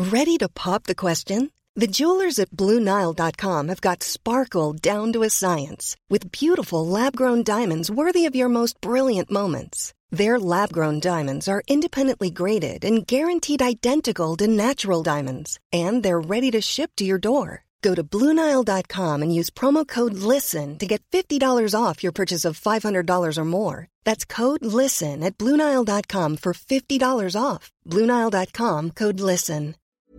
Ready to pop the question? The jewelers at BlueNile.com have got sparkle down to a science with beautiful lab-grown diamonds worthy of your most brilliant moments. Their lab-grown diamonds are independently graded and guaranteed identical to natural diamonds, and they're ready to ship to your door. Go to BlueNile.com and use promo code LISTEN to get $50 off your purchase of $500 or more. That's code LISTEN at BlueNile.com for $50 off. BlueNile.com, code LISTEN.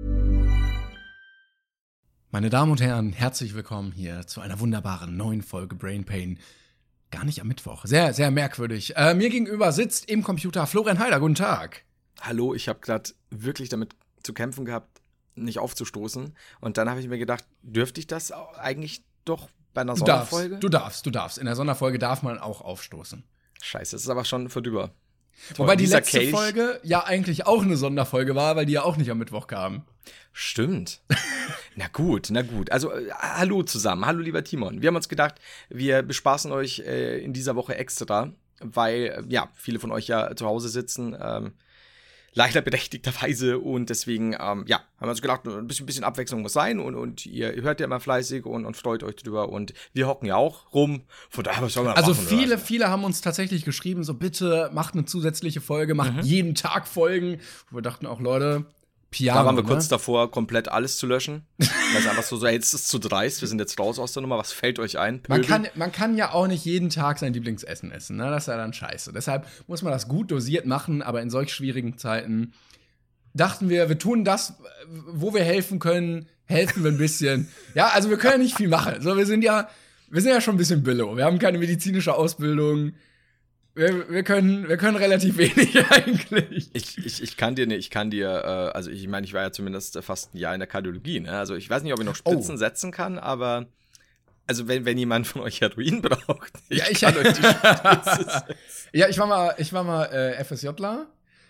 Meine Damen und Herren, herzlich willkommen hier zu einer wunderbaren neuen Folge Brain Pain. Gar nicht am Mittwoch. Sehr, sehr merkwürdig. Mir gegenüber sitzt im Computer Florian Heider. Guten Tag. Hallo, ich habe gerade wirklich damit zu kämpfen gehabt, nicht aufzustoßen. Und dann habe ich mir gedacht, dürfte ich das eigentlich doch bei einer Sonderfolge? Du darfst. In der Sonderfolge darf man auch aufstoßen. Scheiße, das ist aber schon vorüber. Wobei die letzte Folge ja eigentlich auch eine Sonderfolge war, weil die ja auch nicht am Mittwoch kam. Stimmt. Na gut. Also, hallo zusammen. Hallo, lieber Timon. Wir haben uns gedacht, wir bespaßen euch in dieser Woche extra, weil, viele von euch ja zu Hause sitzen, leider berechtigterweise, und deswegen, haben wir uns gedacht, ein bisschen Abwechslung muss sein, und ihr hört ja immer fleißig und freut euch drüber, und wir hocken ja auch rum, von daher, was soll man also machen? viele haben uns tatsächlich geschrieben, so bitte macht eine zusätzliche Folge, macht jeden Tag Folgen, wo wir dachten auch, Leute, Piano, da waren wir kurz davor, komplett alles zu löschen. Das ist einfach so, jetzt ist es zu dreist, wir sind jetzt raus aus der Nummer, was fällt euch ein? Man kann ja auch nicht jeden Tag sein Lieblingsessen essen, ne? Das ist ja dann scheiße. Deshalb muss man das gut dosiert machen, aber in solch schwierigen Zeiten dachten wir tun das, wo wir helfen können, helfen wir ein bisschen. Ja, also wir können ja nicht viel machen. So, wir sind ja schon ein bisschen Billo. Wir haben keine medizinische Ausbildung. Wir können relativ wenig eigentlich. Ich kann dir, also ich meine, ich war ja zumindest fast ein Jahr in der Kardiologie, ne? Also ich weiß nicht, ob ich noch Spritzen setzen kann, aber also wenn jemand von euch Heroin braucht, ich kann euch die Spritze setzen. Ja, ich war mal FSJler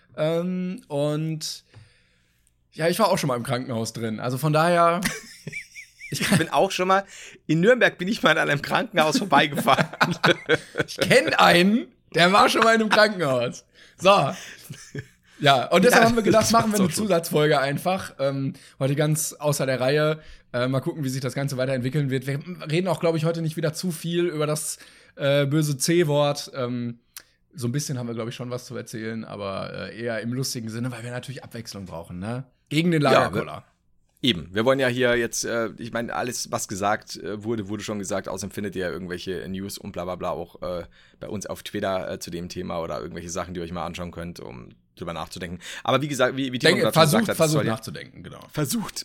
und ja, ich war auch schon mal im Krankenhaus drin. Also von daher Ich bin auch schon mal, in Nürnberg bin ich mal an einem Krankenhaus vorbeigefahren. Ich kenne einen, der war schon mal in einem Krankenhaus. So. Ja, und deshalb haben wir gedacht, machen wir eine Zusatzfolge einfach. Heute ganz außer der Reihe. Mal gucken, wie sich das Ganze weiterentwickeln wird. Wir reden auch, glaube ich, heute nicht wieder zu viel über das böse C-Wort. So ein bisschen haben wir, glaube ich, schon was zu erzählen, aber eher im lustigen Sinne, weil wir natürlich Abwechslung brauchen, ne? Gegen den Lagerkoller. Eben, wir wollen ja hier jetzt, ich meine, alles, was gesagt wurde schon gesagt, außerdem findet ihr ja irgendwelche News und bla bla bla auch bei uns auf Twitter zu dem Thema oder irgendwelche Sachen, die ihr euch mal anschauen könnt, um drüber nachzudenken. Aber wie gesagt, wie Timon gerade gesagt hat, versucht nachzudenken, genau. Versucht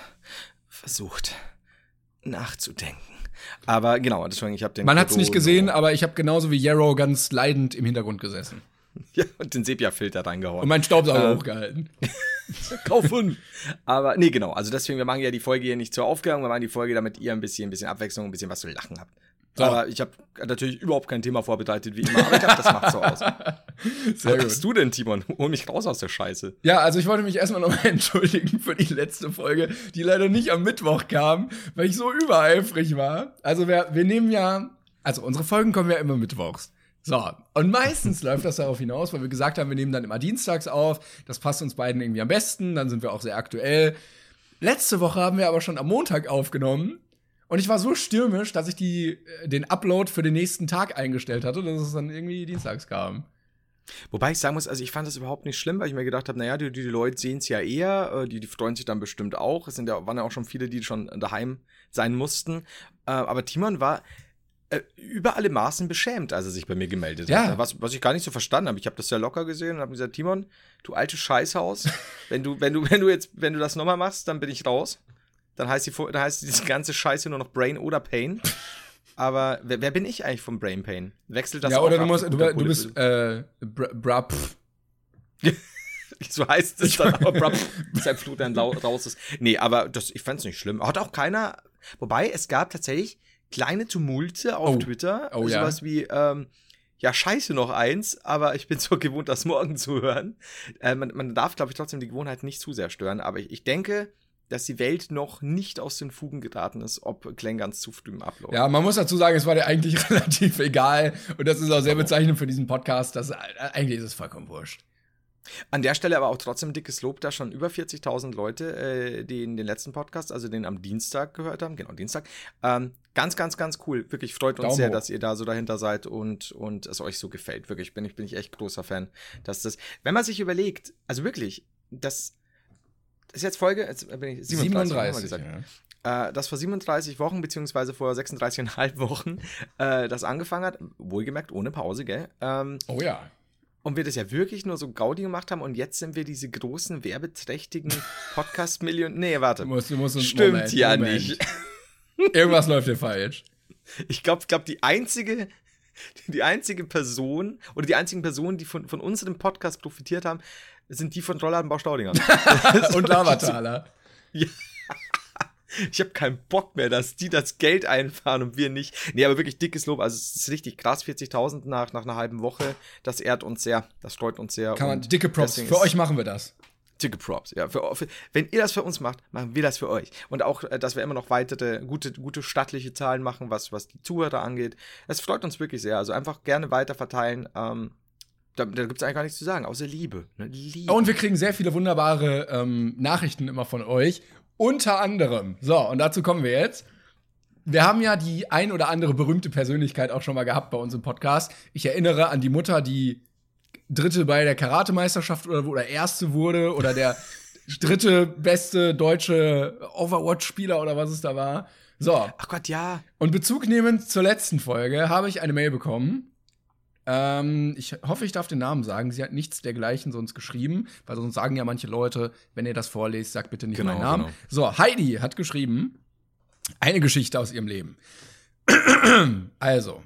nachzudenken. Aber genau, deswegen, ich habe den. Man hat's nicht gesehen, aber ich habe genauso wie Yarrow ganz leidend im Hintergrund gesessen. Ja, und den Sepia-Filter reingehauen. Und meinen Staubsauger hochgehalten. Kaufen! Aber, nee, genau. Also deswegen, wir machen ja die Folge hier nicht zur Aufklärung, wir machen die Folge, damit ihr ein bisschen Abwechslung, ein bisschen was zu lachen habt. So. Aber ich habe natürlich überhaupt kein Thema vorbereitet, wie immer. Aber ich dachte, das macht so aus. Was machst du denn, Timon? Hol mich raus aus der Scheiße. Ja, also ich wollte mich erstmal nochmal entschuldigen für die letzte Folge, die leider nicht am Mittwoch kam, weil ich so übereifrig war. Also wir nehmen ja, also unsere Folgen kommen ja immer mittwochs. So, und meistens läuft das darauf hinaus, weil wir gesagt haben, wir nehmen dann immer dienstags auf. Das passt uns beiden irgendwie am besten, dann sind wir auch sehr aktuell. Letzte Woche haben wir aber schon am Montag aufgenommen. Und ich war so stürmisch, dass ich den Upload für den nächsten Tag eingestellt hatte, dass es dann irgendwie dienstags kam. Wobei ich sagen muss, also ich fand das überhaupt nicht schlimm, weil ich mir gedacht habe, naja, die Leute sehen es ja eher, die freuen sich dann bestimmt auch. Es waren ja auch schon viele, die schon daheim sein mussten. Aber Timon war über alle Maßen beschämt, als er sich bei mir gemeldet hat. Was ich gar nicht so verstanden habe. Ich habe das sehr locker gesehen und habe gesagt, Timon, du altes Scheißhaus, wenn du das nochmal machst, dann bin ich raus. Dann heißt diese ganze Scheiße nur noch Brain oder Pain. Aber wer bin ich eigentlich vom Brain Pain? Wechselt das auch? Ja, oder du bist Brapf. So heißt es dann, aber Brapf, seit Flut dann raus ist. Nee, aber ich fand's nicht schlimm. Hat auch keiner, wobei es gab tatsächlich kleine Tumulte auf Twitter. Sowas wie, scheiße noch eins, aber ich bin so gewohnt, das morgen zu hören. Man darf, glaube ich, trotzdem die Gewohnheit nicht zu sehr stören, aber ich denke, dass die Welt noch nicht aus den Fugen geraten ist, ob Glenn ganz zu früh im Upload. Ja, man muss dazu sagen, es war dir eigentlich relativ egal. Und das ist auch sehr bezeichnend für diesen Podcast, dass eigentlich ist es vollkommen wurscht. An der Stelle aber auch trotzdem dickes Lob, da schon über 40.000 Leute, die in den letzten Podcast, also den am Dienstag gehört haben, genau, Dienstag. Ganz, ganz, ganz cool. Wirklich freut uns Daumen sehr, hoch. dass ihr da so dahinter seid und es euch so gefällt. Wirklich, bin ich echt großer Fan. Dass das, wenn man sich überlegt, also wirklich, das ist jetzt Folge, jetzt bin ich 37, haben wir gesagt. Das vor 37 Wochen, beziehungsweise vor 36,5 Wochen, das angefangen hat, wohlgemerkt ohne Pause, gell? Oh ja. Und wir das ja wirklich nur so Gaudi gemacht haben und jetzt sind wir diese großen, werbeträchtigen Podcast-Millionen. Nee, warte. Du musst uns Stimmt ja nicht. Irgendwas läuft hier falsch. Ich glaube, die einzige Person oder die einzigen Personen, die von unserem Podcast profitiert haben, sind die von Rollladenbau Staudinger. Und Lavataler. Ja. Ich habe keinen Bock mehr, dass die das Geld einfahren und wir nicht. Nee, aber wirklich dickes Lob. Also es ist richtig krass, 40.000 nach einer halben Woche. Das ehrt uns sehr, das freut uns sehr. Kann man, dicke Props. Für euch machen wir das. Dicke Props, ja. Wenn ihr das für uns macht, machen wir das für euch. Und auch, dass wir immer noch weitere gute stattliche Zahlen machen, was die Zuhörer angeht. Das freut uns wirklich sehr. Also einfach gerne weiter verteilen. Da gibt es eigentlich gar nichts zu sagen, außer Liebe. Ne? Liebe. Und wir kriegen sehr viele wunderbare Nachrichten immer von euch. Unter anderem. So, und dazu kommen wir jetzt. Wir haben ja die ein oder andere berühmte Persönlichkeit auch schon mal gehabt bei uns im Podcast. Ich erinnere an die Mutter, die Dritte bei der Karatemeisterschaft oder Erste wurde oder der dritte beste deutsche Overwatch-Spieler oder was es da war. So. Ach Gott, ja. Und Bezug nehmend zur letzten Folge habe ich eine Mail bekommen. Ich hoffe, ich darf den Namen sagen. Sie hat nichts dergleichen sonst geschrieben, weil sonst sagen ja manche Leute, wenn ihr das vorlest, sagt bitte nicht meinen Namen. Genau. So, Heidi hat geschrieben, eine Geschichte aus ihrem Leben. Also,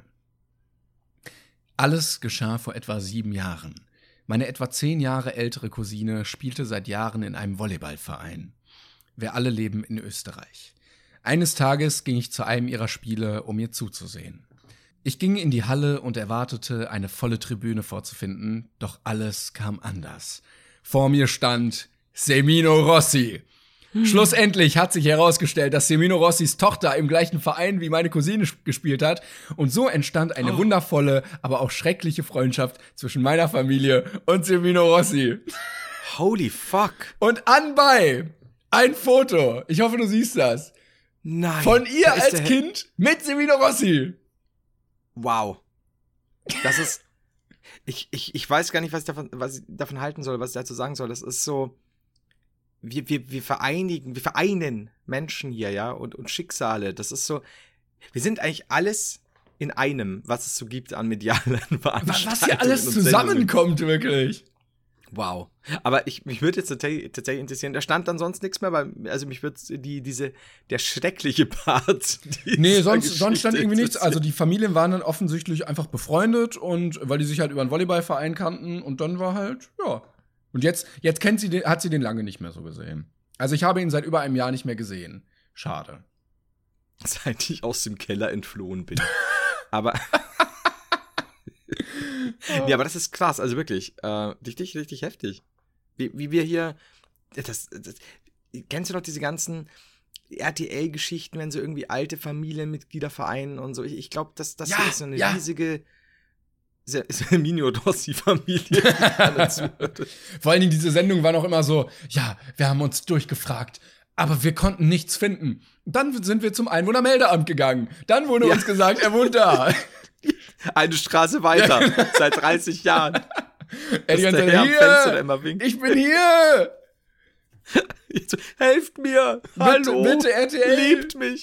alles geschah vor etwa 7 Jahren. Meine etwa 10 Jahre ältere Cousine spielte seit Jahren in einem Volleyballverein. Wir alle leben in Österreich. Eines Tages ging ich zu einem ihrer Spiele, um ihr zuzusehen. Ich ging in die Halle und erwartete, eine volle Tribüne vorzufinden, doch alles kam anders. Vor mir stand Semino Rossi. Schlussendlich hat sich herausgestellt, dass Semino Rossis Tochter im gleichen Verein wie meine Cousine gespielt hat. Und so entstand eine wundervolle, aber auch schreckliche Freundschaft zwischen meiner Familie und Semino Rossi. Holy fuck. Und anbei ein Foto. Ich hoffe, du siehst das. Nein. Von ihr als Kind mit Semino Rossi. Wow. Das ist. Ich weiß gar nicht, was ich davon halten soll, was ich dazu sagen soll. Das ist so. Wir vereinen Menschen hier, ja, und Schicksale. Das ist so. Wir sind eigentlich alles in einem, was es so gibt an medialen Veranstaltungen. Was hier alles zusammenkommt, wirklich. Wow. Aber mich würde jetzt tatsächlich interessieren, da stand dann sonst nichts mehr, weil, also mich würde der schreckliche Part. Nee, sonst stand irgendwie nichts. Also die Familien waren dann offensichtlich einfach befreundet und weil die sich halt über einen Volleyballverein kannten und dann war halt, ja. Und jetzt hat sie den lange nicht mehr so gesehen. Also ich habe ihn seit über einem Jahr nicht mehr gesehen. Schade. Seit ich aus dem Keller entflohen bin. Aber ja, aber das ist krass, also wirklich, richtig, richtig heftig. Wie wir hier, kennst du noch diese ganzen RTL-Geschichten, wenn so irgendwie alte Familienmitglieder vereinen und so? Ich glaube, das ist so eine riesige Semino Rossi-Familie. Vor allen Dingen, diese Sendung war noch immer so, ja, wir haben uns durchgefragt, aber wir konnten nichts finden. Dann sind wir zum Einwohnermeldeamt gegangen. Dann wurde uns gesagt, er wohnt da. Eine Straße weiter, seit 30 Jahren. Die ganze Zeit, hier, ich bin hier. Helft mir. Hallo. Bitte RTL. Liebt mich.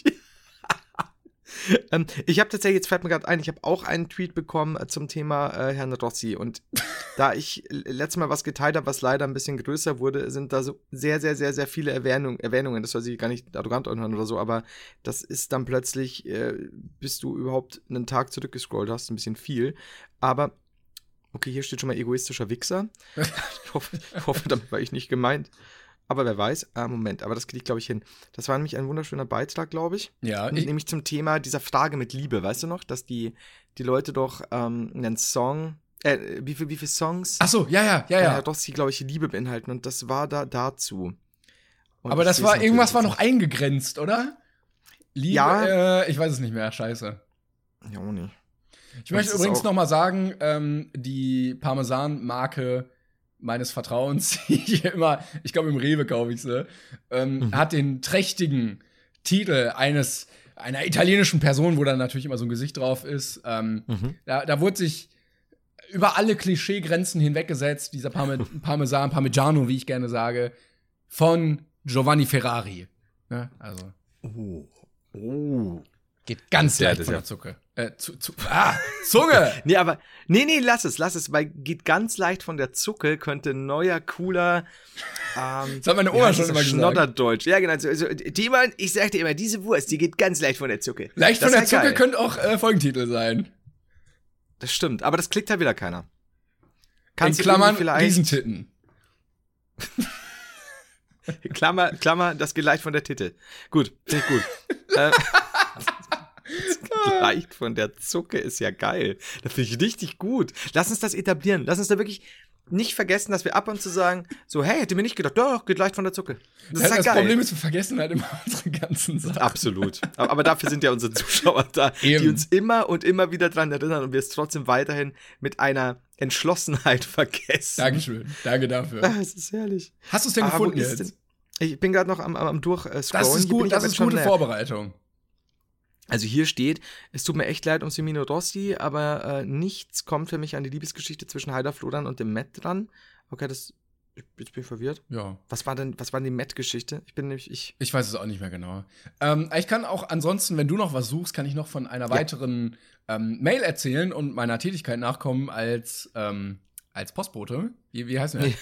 Ich habe tatsächlich, jetzt fällt mir gerade ein, ich habe auch einen Tweet bekommen zum Thema Herrn Rossi. Und da ich letztes Mal was geteilt habe, was leider ein bisschen größer wurde, sind da so sehr, sehr, sehr, sehr viele Erwähnungen. Das soll sich gar nicht arrogant anhören oder so, aber das ist dann plötzlich, bis du überhaupt einen Tag zurückgescrollt hast, ein bisschen viel. Aber, okay, hier steht schon mal egoistischer Wichser. Ich hoffe, damit war ich nicht gemeint. Aber wer weiß, Moment, aber das kriege ich, glaube ich, hin. Das war nämlich ein wunderschöner Beitrag, glaube ich. Ja. Nämlich zum Thema dieser Frage mit Liebe, weißt du noch? Dass die Leute doch einen Song, wie viele Songs? Ach so, ja. Doch sie, glaube ich, Liebe beinhalten und das war dazu. Und aber das war, irgendwas war noch eingegrenzt, oder? Liebe, ja. Ich weiß es nicht mehr, scheiße. Ja, auch nicht. Ich möchte übrigens noch mal sagen, die Parmesan-Marke meines Vertrauens, ich glaube im Rewe kaufe ich sie, hat den trächtigen Titel einer italienischen Person, wo dann natürlich immer so ein Gesicht drauf ist. Da wurde sich über alle Klischeegrenzen hinweggesetzt, dieser Parmigiano, wie ich gerne sage, von Giovanni Ferrari. Ne? Also. Geht ganz leicht von der Zunge. Zunge! Nee, lass es, weil geht ganz leicht von der Zucke, könnte ein neuer, cooler, das hat meine Oma schon immer gesagt. Schnodderdeutsch. Ja, genau. Also, ich sagte immer, diese Wurst, die geht ganz leicht von der Zucke. Leicht von der Zucke könnte auch Folgentitel sein. Das stimmt, aber das klickt halt wieder keiner. In Klammern, Riesentitten. Klammer, das geht leicht von der Titel. Gut, finde ich gut. Leicht von der Zucke ist ja geil. Das finde ich richtig gut. Lass uns das etablieren. Lass uns da wirklich nicht vergessen, dass wir ab und zu sagen, so, hey, hätte mir nicht gedacht, doch, geht leicht von der Zucke. Das ist ja das geil. Problem ist, wir vergessen halt immer unsere ganzen Sachen. Absolut. Aber dafür sind ja unsere Zuschauer da, die uns immer und immer wieder dran erinnern und wir es trotzdem weiterhin mit einer Entschlossenheit vergessen. Dankeschön. Danke dafür. Das ist herrlich. Hast du es denn gefunden jetzt? Ich bin gerade noch am Durchscrollen. Das ist gut, das ist gute Vorbereitung. Also hier steht, es tut mir echt leid um Semino Rossi, aber nichts kommt für mich an die Liebesgeschichte zwischen Heider Flodern und dem Matt dran. Okay, jetzt bin ich verwirrt. Ja. Was war denn die Matt-Geschichte? Ich weiß es auch nicht mehr genau. Ich kann auch ansonsten, wenn du noch was suchst, kann ich noch von einer weiteren Mail erzählen und meiner Tätigkeit nachkommen als Postbote. Wie heißt der?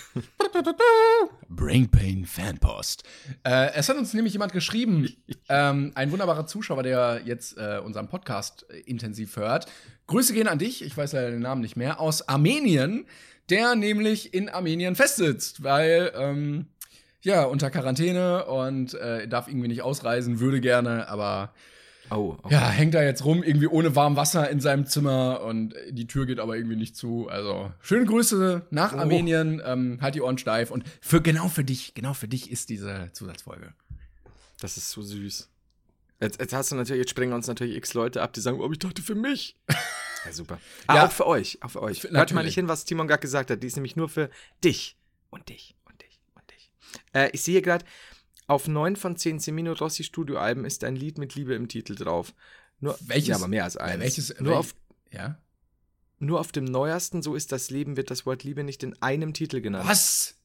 Brain Pain Fanpost. Es hat uns nämlich jemand geschrieben, ein wunderbarer Zuschauer, der jetzt unseren Podcast intensiv hört. Grüße gehen an dich, ich weiß ja den Namen nicht mehr, aus Armenien, der nämlich in Armenien festsitzt, weil, unter Quarantäne und darf irgendwie nicht ausreisen, würde gerne, aber okay. Ja, hängt da jetzt rum, irgendwie ohne warm Wasser in seinem Zimmer und die Tür geht aber irgendwie nicht zu. Also, schöne Grüße nach Armenien, halt die Ohren steif und genau für dich ist diese Zusatzfolge. Das ist so süß. Jetzt springen uns natürlich x Leute ab, die sagen, ich dachte für mich. Ja, super. Auch für euch. Hört mal nicht hin, was Timon gerade gesagt hat. Die ist nämlich nur für dich und dich und dich und dich. Ich sehe gerade, auf 9 von 10 Semino Rossi Studioalben ist ein Lied mit Liebe im Titel drauf. Welches? Ja, aber mehr als eins. Nur auf dem neuesten, So ist das Leben, wird das Wort Liebe nicht in einem Titel genannt. Was?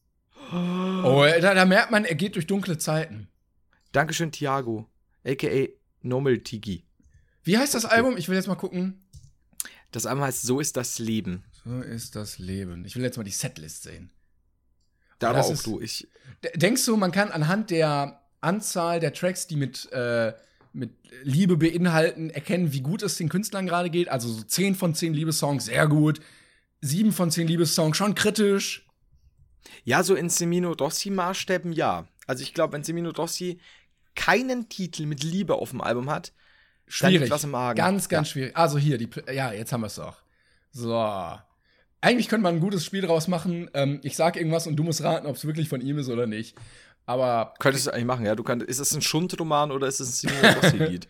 Oh, da merkt man, er geht durch dunkle Zeiten. Dankeschön, Thiago, a.k.a. Normal Tigi. Wie heißt das Album? Ich will jetzt mal gucken. Das Album heißt So ist das Leben. So ist das Leben. Ich will jetzt mal die Setlist sehen. Da aber auch Denkst du, man kann anhand der Anzahl der Tracks, die mit Liebe beinhalten, erkennen, wie gut es den Künstlern gerade geht? Also so 10 von 10 Liebessongs, sehr gut. 7 von 10 Liebessongs, schon kritisch. Ja, so in Semino Rossi-Maßstäben, ja. Also ich glaube, wenn Semino Rossi keinen Titel mit Liebe auf dem Album hat, schwierig. Dann liegt was im Magen. Ganz schwierig. Also hier, jetzt haben wir es doch. So. Eigentlich könnte man ein gutes Spiel draus machen. Ich sag irgendwas und du musst raten, ob es wirklich von ihm ist oder nicht. Aber könntest du eigentlich machen, ja. Ist es ein Schundroman oder ist es ein Semino Rossi-Lied?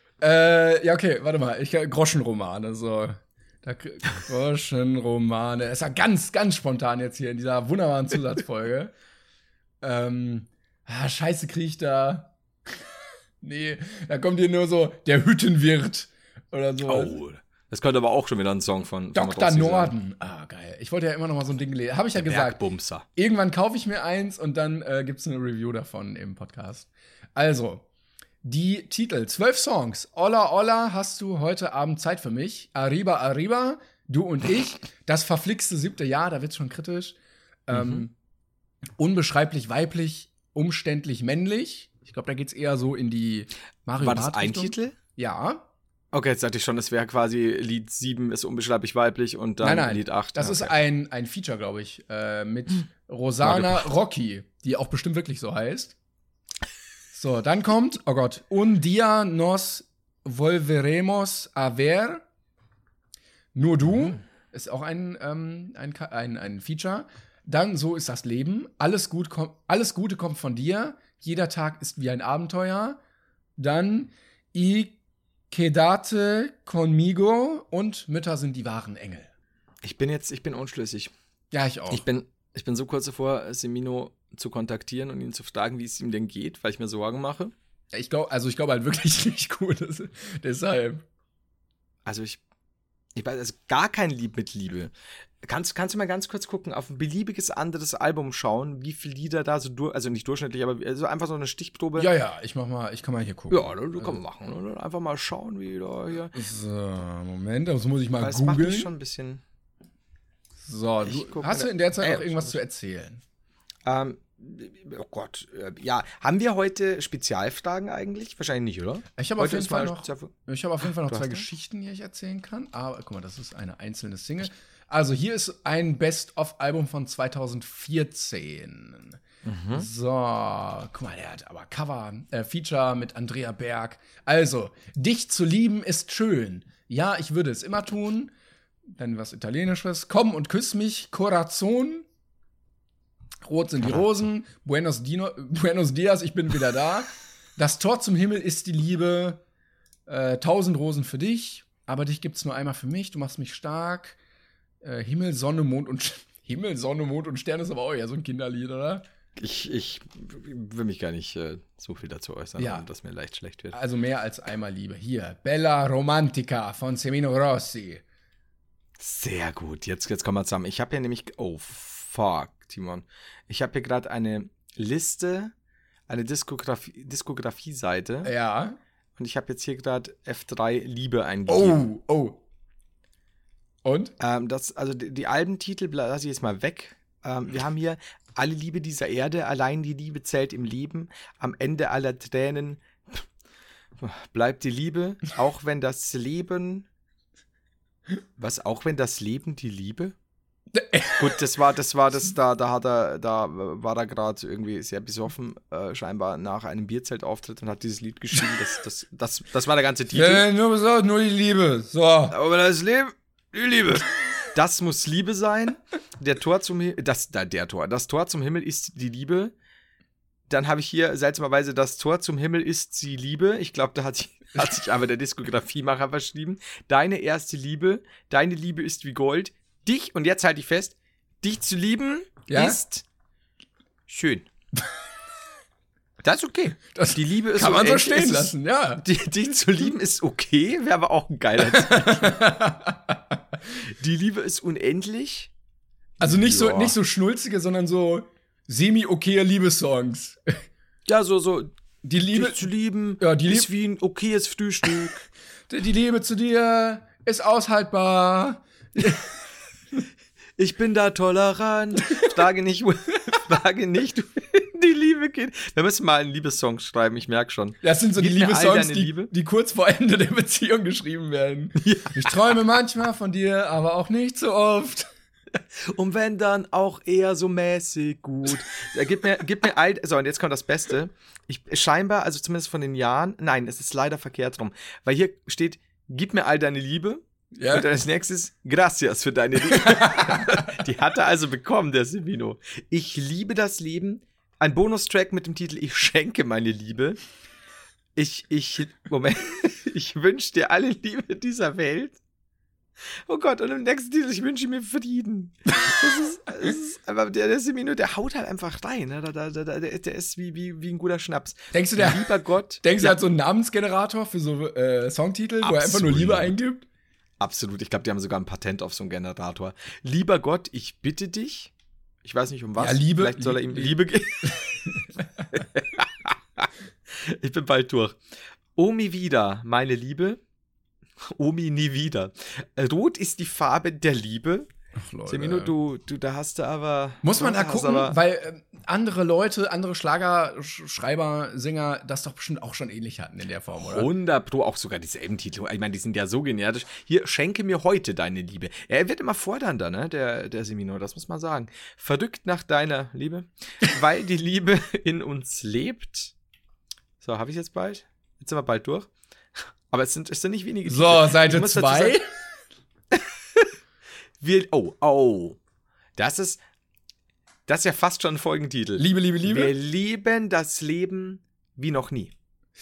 Okay, warte mal. Groschenroman, also Groschenromane. Es war ganz, ganz spontan jetzt hier in dieser wunderbaren Zusatzfolge. Scheiße, krieg ich da. Nee, da kommt hier nur so der Hüttenwirt oder sowas. Oh, das könnte aber auch schon wieder ein Song von Dr. Norden. Geil. Ich wollte ja immer noch mal so ein Ding lesen. Habe ich ja gesagt. Bergbumser. Irgendwann kaufe ich mir eins und dann gibt's eine Review davon im Podcast. Also, die Titel. 12 Songs. Olla, Olla, hast du heute Abend Zeit für mich? Arriba, Arriba, du und ich. Das verflixte 7. Jahr, da wird's schon kritisch. Unbeschreiblich weiblich, umständlich männlich. Ich glaube, da geht's eher so in die Mario War das Bart ein Richtung. Titel? Ja. Okay, jetzt dachte ich schon, das wäre quasi Lied 7 ist unbeschreiblich weiblich und dann Nein, Lied 8. Das ist ein Feature, glaube ich, mit Rosana Rocky, die auch bestimmt wirklich so heißt. So, dann kommt, oh Gott, Un día nos volveremos a ver. Nur du, ist auch ein Feature. Dann So ist das Leben. Alles Gute kommt von dir. Jeder Tag ist wie ein Abenteuer. Dann Y quédate conmigo und Mütter sind die wahren Engel. Ich bin unschlüssig. Ja, ich auch. Ich bin so kurz davor, Semino zu kontaktieren und ihn zu fragen, wie es ihm denn geht, weil ich mir Sorgen mache. Ich glaube halt wirklich nicht gut. Deshalb. Also ich weiß, also gar kein Lied mit Liebe. Kannst du mal ganz kurz gucken, auf ein beliebiges anderes Album schauen, wie viele Lieder da so also nicht durchschnittlich, aber also einfach so eine Stichprobe. Ja, ich kann mal hier gucken. Ja, das kann man machen. Oder? Einfach mal schauen, wie da hier. So, Moment, das muss ich mal Das macht mich googeln. schon ein bisschen. So, hast du in der Zeit noch irgendwas zu erzählen? Oh Gott, ja. Haben wir heute Spezialfragen eigentlich? Wahrscheinlich nicht, oder? Ich habe auf jeden Fall noch Du zwei hast Geschichten, die ich erzählen kann. Aber guck mal, das ist eine einzelne Single. Also hier ist ein Best-of-Album von 2014. So, guck mal, der hat aber Cover, Feature mit Andrea Berg. Also, dich zu lieben ist schön. Ja, ich würde es immer tun. Dann was Italienisches. Komm und küss mich, Corazon. Rot sind die Rosen. Buenos Dias, ich bin wieder da. Das Tor zum Himmel ist die Liebe. 1000 Rosen für dich. Aber dich gibt's nur einmal für mich. Du machst mich stark. Himmel, Sonne, Mond und Sterne ist aber auch ja so ein Kinderlied, oder? Ich will mich gar nicht so viel dazu äußern, dass mir leicht schlecht wird. Also mehr als einmal Liebe. Hier, Bella Romantica von Semino Rossi. Sehr gut, jetzt kommen wir zusammen. Ich habe hier nämlich, oh fuck, Timon. Ich habe hier gerade eine Liste, eine Diskografie-Seite. Ja. Und ich habe jetzt hier gerade F3 Liebe eingegeben. Oh. Und? Also die Albentitel lasse ich jetzt mal weg. Wir haben hier alle Liebe dieser Erde, allein die Liebe zählt im Leben. Am Ende aller Tränen bleibt die Liebe, auch wenn das Leben. Was, auch wenn das Leben die Liebe? Gut, das war das, da war er gerade irgendwie sehr besoffen, scheinbar nach einem Bierzeltauftritt und hat dieses Lied geschrieben. Das war der ganze Titel. Nur die Liebe. So. Aber das Leben, die Liebe. Das muss Liebe sein. Das Tor zum Himmel ist die Liebe. Dann habe ich hier seltsamerweise das Tor zum Himmel ist die Liebe. Ich glaube, da hat sich aber der Diskografiemacher verschrieben. Deine erste Liebe, deine Liebe ist wie Gold. Dich, und jetzt halte ich fest, dich zu lieben ist schön. Das ist okay. Die Liebe ist kann man so stehen lassen, ja. Dich zu lieben ist okay, wäre aber auch ein geiler Titel. Die Liebe ist unendlich. Also nicht so schnulzige, sondern so semi-okaye Liebessongs. Ja, so die Liebe dich zu lieben ist wie ein okayes Frühstück. Die Liebe zu dir ist aushaltbar. Ich bin da tolerant. Frage nicht, die Liebe geht. Wir müssen mal einen Liebessong schreiben, ich merke schon. Das sind so die Liebessongs, die kurz vor Ende der Beziehung geschrieben werden. Ja. Ich träume manchmal von dir, aber auch nicht so oft. Und wenn dann auch eher so mäßig gut. Gib mir all. So, und jetzt kommt das Beste. Scheinbar, also zumindest von den Jahren, nein, es ist leider verkehrt rum. Weil hier steht, gib mir all deine Liebe. Ja? Und als nächstes, gracias für deine Liebe. Die hat er also bekommen, der Semino. Ich liebe das Leben. Ein Bonustrack mit dem Titel Ich schenke meine Liebe. Moment. Ich wünsche dir alle Liebe dieser Welt. Oh Gott, und im nächsten Titel, ich wünsche mir Frieden. Das ist aber der Semino, der haut halt einfach rein. Ne? Der ist wie ein guter Schnaps. Denkst du, der hat so einen Namensgenerator für so Songtitel, wo er einfach nur Liebe eingibt? Absolut, ich glaube, die haben sogar ein Patent auf so einen Generator. Lieber Gott, ich bitte dich. Ich weiß nicht, um was. Ja, Liebe. Vielleicht soll er ihm Liebe geben. Ich bin bald durch. Omi wieder, meine Liebe. Omi nie wieder. Rot ist die Farbe der Liebe. Ach, Leute. Semino, da hast du aber. Muss man da gucken, weil andere Leute, andere Schlagerschreiber, Sänger das doch bestimmt auch schon ähnlich hatten in der Form, oder? 100% auch sogar dieselben Titel. Ich meine, die sind ja so generisch. Hier, schenke mir heute deine Liebe. Er wird immer fordernder, ne, der Semino, das muss man sagen. Verrückt nach deiner Liebe, weil die Liebe in uns lebt. So, habe ich jetzt bald? Jetzt sind wir bald durch. Aber es sind nicht wenige Titel. So, Seite 2. Das ist ja fast schon ein Folgentitel. Liebe, Liebe, Liebe. Wir lieben das Leben wie noch nie.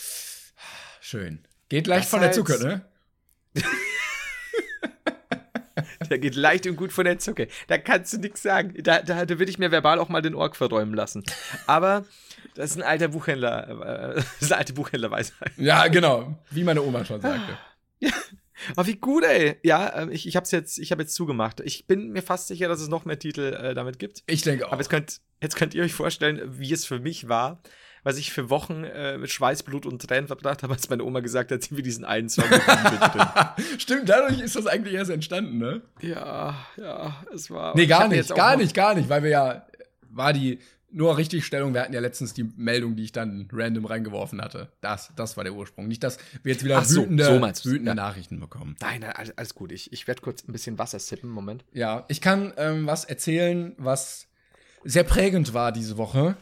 Schön. Geht leicht von der Zucker, ne? Der geht leicht und gut von der Zucke. Da kannst du nichts sagen. Da würde ich mir verbal auch mal den Org verräumen lassen. Aber das ist ein alter Buchhändler, das ist eine alte Buchhändlerweisheit. Ja, genau. Wie meine Oma schon sagte. Ja. Aber wie gut, ey. Ja, ich habe jetzt zugemacht. Ich bin mir fast sicher, dass es noch mehr Titel damit gibt. Ich denke auch. Aber jetzt könnt ihr euch vorstellen, wie es für mich war, was ich für Wochen mit Schweiß, Blut und Tränen verbracht habe, als meine Oma gesagt hat, sie will diesen einen Song mit drin. Stimmt, dadurch ist das eigentlich erst entstanden, ne? Ja, es war... Nee, gar nicht, weil wir war die nur Richtigstellung, wir hatten ja letztens die Meldung, die ich dann random reingeworfen hatte. Das war der Ursprung. Nicht, dass wir jetzt wieder wütende Nachrichten bekommen. Nein, alles gut. Ich werde kurz ein bisschen Wasser sippen, Moment. Ja, ich kann was erzählen, was sehr prägend war diese Woche.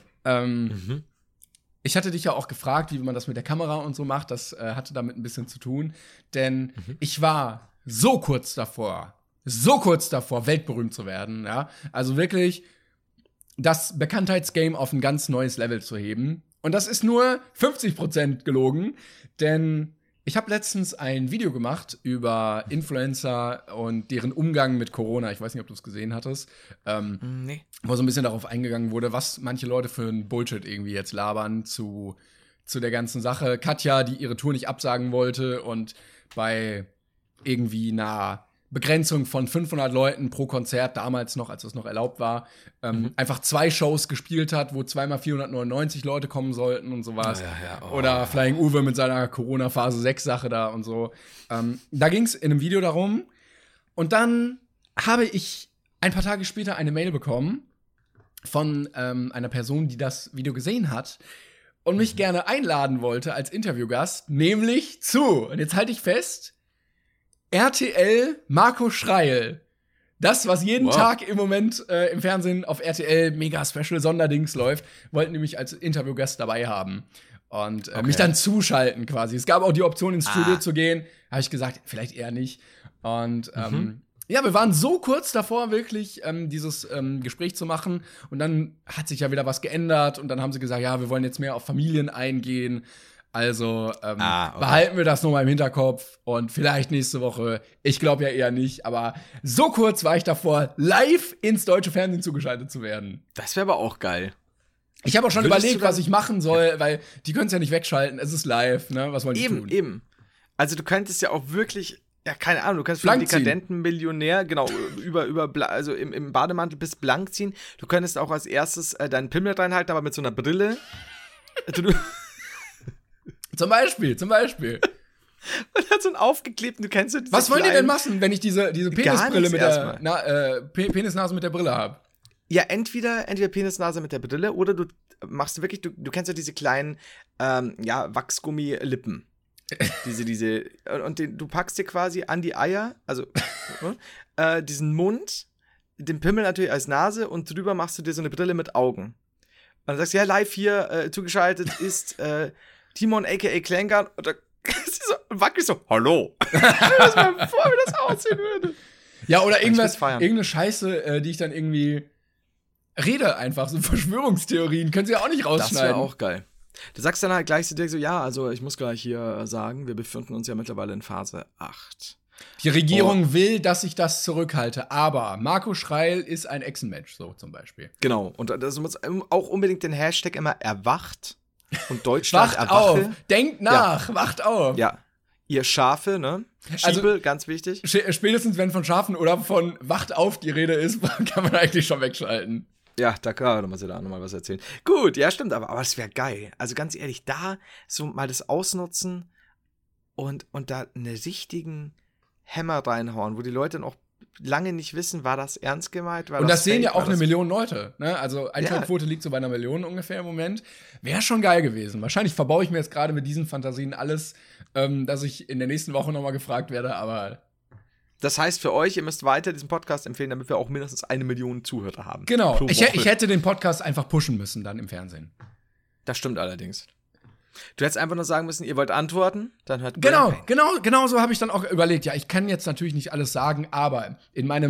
Ich hatte dich ja auch gefragt, wie man das mit der Kamera und so macht. Das hatte damit ein bisschen zu tun. Denn ich war so kurz davor, weltberühmt zu werden. Ja? Also wirklich das Bekanntheitsgame auf ein ganz neues Level zu heben. Und das ist nur 50% gelogen. Denn ich habe letztens ein Video gemacht über Influencer und deren Umgang mit Corona. Ich weiß nicht, ob du es gesehen hattest. Nee. Wo so ein bisschen darauf eingegangen wurde, was manche Leute für ein Bullshit irgendwie jetzt labern zu der ganzen Sache. Katja, die ihre Tour nicht absagen wollte und bei irgendwie einer Begrenzung von 500 Leuten pro Konzert, damals noch, als es noch erlaubt war, einfach 2 Shows gespielt hat, wo zweimal 499 Leute kommen sollten und sowas. Oder Flying Uwe mit seiner Corona-Phase 6-Sache da und so. Da ging es in einem Video darum. Und dann habe ich ein paar Tage später eine Mail bekommen von einer Person, die das Video gesehen hat und mich gerne einladen wollte als Interviewgast, nämlich zu, und jetzt halte ich fest, RTL Marco Schreil. Das, was jeden Tag im Moment im Fernsehen auf RTL mega Special Sonderdings läuft, wollten nämlich als Interviewgast dabei haben. Und mich dann zuschalten quasi. Es gab auch die Option, ins Studio zu gehen. Habe ich gesagt, vielleicht eher nicht. Und ja, wir waren so kurz davor, wirklich dieses Gespräch zu machen. Und dann hat sich ja wieder was geändert. Und dann haben sie gesagt, ja, wir wollen jetzt mehr auf Familien eingehen. Also behalten wir das nochmal im Hinterkopf und vielleicht nächste Woche. Ich glaube ja eher nicht, aber so kurz war ich davor, live ins deutsche Fernsehen zugeschaltet zu werden. Das wäre aber auch geil. Ich habe auch schon überlegt, was ich machen soll, weil die können es ja nicht wegschalten. Es ist live, ne? Was wollen die tun? Eben. Also du könntest ja auch wirklich, ja, keine Ahnung, du kannst für einen dekadenten Millionär, genau, also im Bademantel bis blank ziehen. Du könntest auch als erstes deinen Pimmel reinhalten, aber mit so einer Brille. Zum Beispiel. Und hat so einen aufgeklebten, du kennst ja diese Was wollen die denn machen, wenn ich diese Penisbrille mit der Penisnase mit der Brille habe? Ja, entweder Penisnase mit der Brille oder du machst wirklich, du kennst ja diese kleinen Wachsgummi-Lippen. diese und du packst dir quasi an die Eier, also diesen Mund, den Pimmel natürlich als Nase und drüber machst du dir so eine Brille mit Augen. Und dann sagst du, ja, live hier zugeschaltet ist Timon aka Klängern und da so, wackelig so, hallo. Ich stell mir vor, wie das aussehen würde. Ja, oder irgendeine Scheiße, die ich dann irgendwie rede einfach, so Verschwörungstheorien, können sie ja auch nicht rausschneiden. Das wäre auch geil. Du sagst dann halt gleich zu dir so, ja, also ich muss gleich hier sagen, wir befinden uns ja mittlerweile in Phase 8. Die Regierung will, dass ich das zurückhalte, aber Marco Schreil ist ein Echsenmensch, so zum Beispiel. Genau, und das muss auch unbedingt den Hashtag immer erwacht. Und Deutschland wacht auf, denkt nach, wacht auf. Ja, ihr Schafe, ne? Schiebel, also, ganz wichtig. Spätestens, wenn von Schafen oder von wacht auf die Rede ist, kann man eigentlich schon wegschalten. Ja, da kann man sich da nochmal was erzählen. Gut, ja, stimmt, aber das wäre geil. Also ganz ehrlich, da so mal das ausnutzen und da einen richtigen Hämmer reinhauen, wo die Leute dann auch lange nicht wissen, war das ernst gemeint? Und das sehen ja auch 1 Million Leute. Ne? Also Einschaltquote liegt so bei 1 Million ungefähr im Moment. Wäre schon geil gewesen. Wahrscheinlich verbaue ich mir jetzt gerade mit diesen Fantasien alles, dass ich in der nächsten Woche nochmal gefragt werde, aber das heißt für euch, ihr müsst weiter diesen Podcast empfehlen, damit wir auch mindestens 1 Million Zuhörer haben. Genau. Ich hätte den Podcast einfach pushen müssen dann im Fernsehen. Das stimmt allerdings. Du hättest einfach nur sagen müssen, ihr wollt antworten, dann hört Genau so habe ich dann auch überlegt. Ja, ich kann jetzt natürlich nicht alles sagen, aber in meiner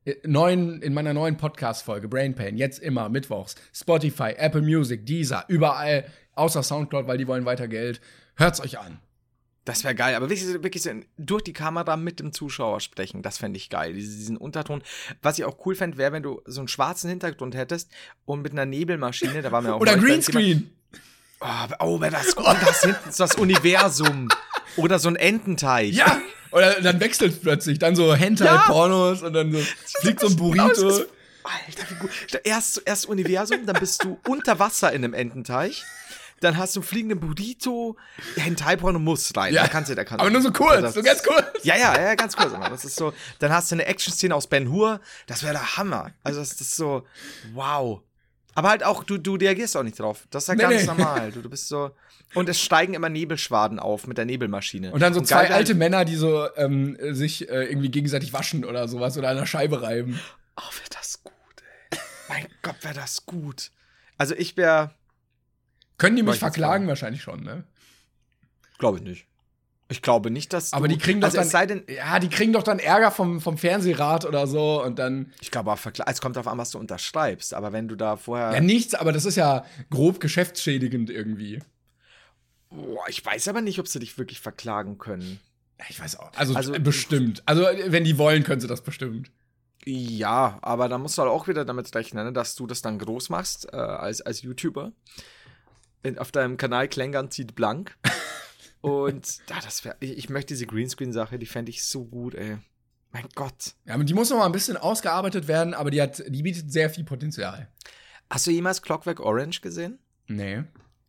neuen Podcast-Folge Brain Pain, jetzt immer mittwochs, Spotify, Apple Music, Deezer, überall, außer Soundcloud, weil die wollen weiter Geld. Hört's euch an. Das wäre geil, aber wirklich so durch die Kamera mit dem Zuschauer sprechen, das fände ich geil, diesen Unterton. Was ich auch cool fände, wäre, wenn du so einen schwarzen Hintergrund hättest und mit einer Nebelmaschine, da war mir auch Oder Greenscreen. Oh, wäre das gut. Und das hinten ist das Universum. Oder so ein Ententeich. Ja, oder dann wechselt es plötzlich, dann so Hentai-Pornos und dann so fliegt so ein Burrito. Alter, wie gut. Erst Universum, dann bist du unter Wasser in einem Ententeich. Dann hast du einen fliegenden Burrito. Hentai-Porno muss rein. Ja, da kannst du. aber nur so kurz, so ganz kurz. Ja, ganz kurz. Das ist so. Dann hast du eine Action-Szene aus Ben-Hur. Das wäre der Hammer. Also das ist so, wow. Aber halt auch, du reagierst auch nicht drauf. Das ist ja ganz normal. Du bist so. Und es steigen immer Nebelschwaden auf mit der Nebelmaschine. Und dann so zwei alte Männer, die so sich irgendwie gegenseitig waschen oder sowas oder an der Scheibe reiben. Oh, wäre das gut, ey. Mein Gott, wäre das gut. Also ich wäre. Können die mich verklagen? Wahrscheinlich schon, ne? Glaube ich nicht. Ich glaube nicht, dass aber die kriegen doch also dann, es sei denn, die kriegen doch dann Ärger vom Fernsehrat oder so und dann. Ich glaube auch, es kommt darauf an, was du unterschreibst. Aber wenn du da vorher. Ja, nichts, aber das ist ja grob geschäftsschädigend irgendwie. Boah, ich weiß aber nicht, ob sie dich wirklich verklagen können. Ich weiß auch. Also bestimmt. Also, wenn die wollen, können sie das bestimmt. Ja, aber da musst du halt auch wieder damit rechnen, ne, dass du das dann groß machst als YouTuber. Auf deinem Kanal Klängern zieht blank. Und ich möchte diese Greenscreen-Sache, die fände ich so gut, ey. Mein Gott. Ja, aber die muss noch mal ein bisschen ausgearbeitet werden, aber die bietet sehr viel Potenzial. Hast du jemals Clockwork Orange gesehen? Nee.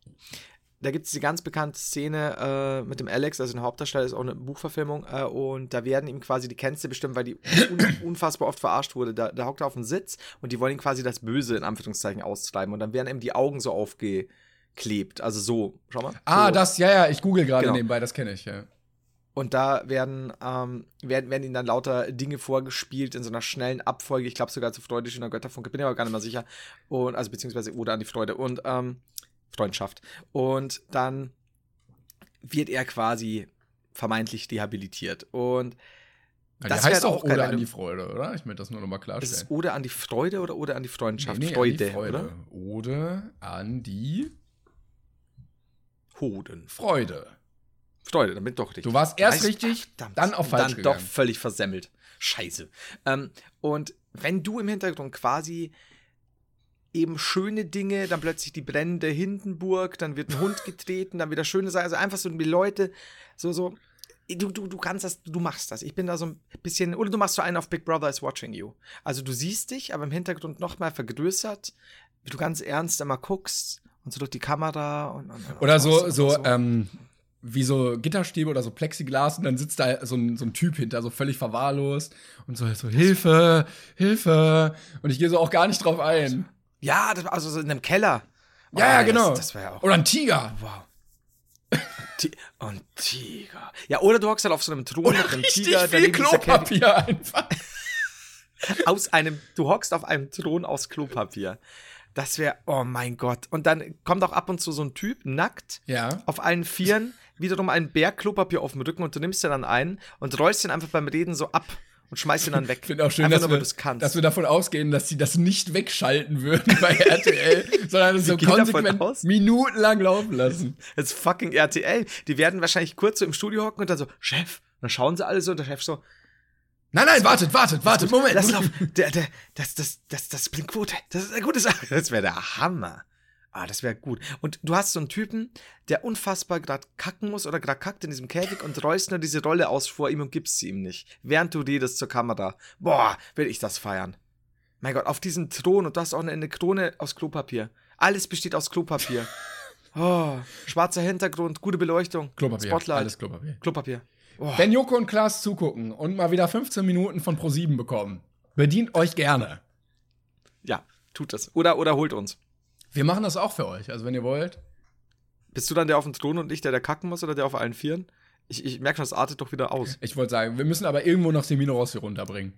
Da gibt es die ganz bekannte Szene mit dem Alex, also ein Hauptdarsteller, ist auch eine Buchverfilmung, und da werden ihm quasi, die kennst du bestimmt, weil die unfassbar oft verarscht wurde, da hockt er auf dem Sitz und die wollen ihn quasi das Böse in Anführungszeichen austreiben und dann werden ihm die Augen so aufgeklebt, also so, schau mal. So. Das, ich google gerade nebenbei, das kenne ich, ja. Und da werden ihnen dann lauter Dinge vorgespielt in so einer schnellen Abfolge, ich glaube sogar zu Freude schöner Götterfunke, bin mir aber gar nicht mehr sicher, und also beziehungsweise oder an die Freude und, Freundschaft. Und dann wird er quasi vermeintlich dehabilitiert. Und das heißt doch Ode an die Freude, oder? Ich möchte das nur nochmal klarstellen. Ist es Ode an die Freude oder Ode an die Freundschaft? Nee, Freude, an die Freude, oder? Ode an die Hoden. Freude, damit doch richtig. Du warst erst richtig, dann auch falsch gegangen. Dann doch völlig versemmelt. Scheiße. Und wenn du im Hintergrund quasi eben schöne Dinge, dann plötzlich die brennende Hindenburg, dann wird ein Hund getreten, dann wieder schöne Sachen, also einfach so die Leute, so, du kannst das, du machst das. Ich bin da so ein bisschen, oder du machst so einen auf Big Brother is watching you. Also du siehst dich, aber im Hintergrund nochmal vergrößert, wie du ganz ernst immer guckst und so durch die Kamera und oder so. Wie so Gitterstäbe oder so Plexiglas und dann sitzt da so ein Typ hinter, so völlig verwahrlost und so Hilfe, Hilfe. Und ich gehe so auch gar nicht drauf ein. Ja, also so in einem Keller. Ja, genau. Das war ja auch. Oder ein Tiger. Wow. Ein Tiger. Ja, oder du hockst halt auf so einem Thron mit einem Tiger. Viel Klopapier einfach. Du hockst auf einem Thron aus Klopapier. Das wäre, oh mein Gott. Und dann kommt auch ab und zu so ein Typ, nackt, auf allen Vieren, wiederum ein Berg Klopapier auf dem Rücken und du nimmst den dann ein und rollst den einfach beim Reden so ab. Und schmeiß ihn dann weg. Ich finde auch schön, dass wir davon ausgehen, dass sie das nicht wegschalten würden bei RTL, sondern es so konsequent minutenlang laufen lassen. Das ist fucking RTL. Die werden wahrscheinlich kurz so im Studio hocken und dann so, Chef. Und dann schauen sie alle so und der Chef so, Nein, wartet, Moment. Lass laufen. Das bringt Quote. Das ist eine gute Sache. Das wäre der Hammer. Das wäre gut. Und du hast so einen Typen, der unfassbar gerade kacken muss oder gerade kackt in diesem Käfig und rollst nur diese Rolle aus vor ihm und gibst sie ihm nicht. Während du redest zur Kamera. Boah, will ich das feiern. Mein Gott, auf diesem Thron und du hast auch eine Krone aus Klopapier. Alles besteht aus Klopapier. Oh, schwarzer Hintergrund, gute Beleuchtung. Klopapier, Spotlight. alles Klopapier. Oh. Wenn Joko und Klaas zugucken und mal wieder 15 Minuten von Pro7 bekommen, bedient euch gerne. Ja, tut das. Oder holt uns. Wir machen das auch für euch, also wenn ihr wollt. Bist du dann der auf dem Thron und ich, der kacken muss oder der auf allen Vieren? Ich merke schon, das artet doch wieder aus. Ich wollte sagen, wir müssen aber irgendwo noch Semino Rossi runterbringen.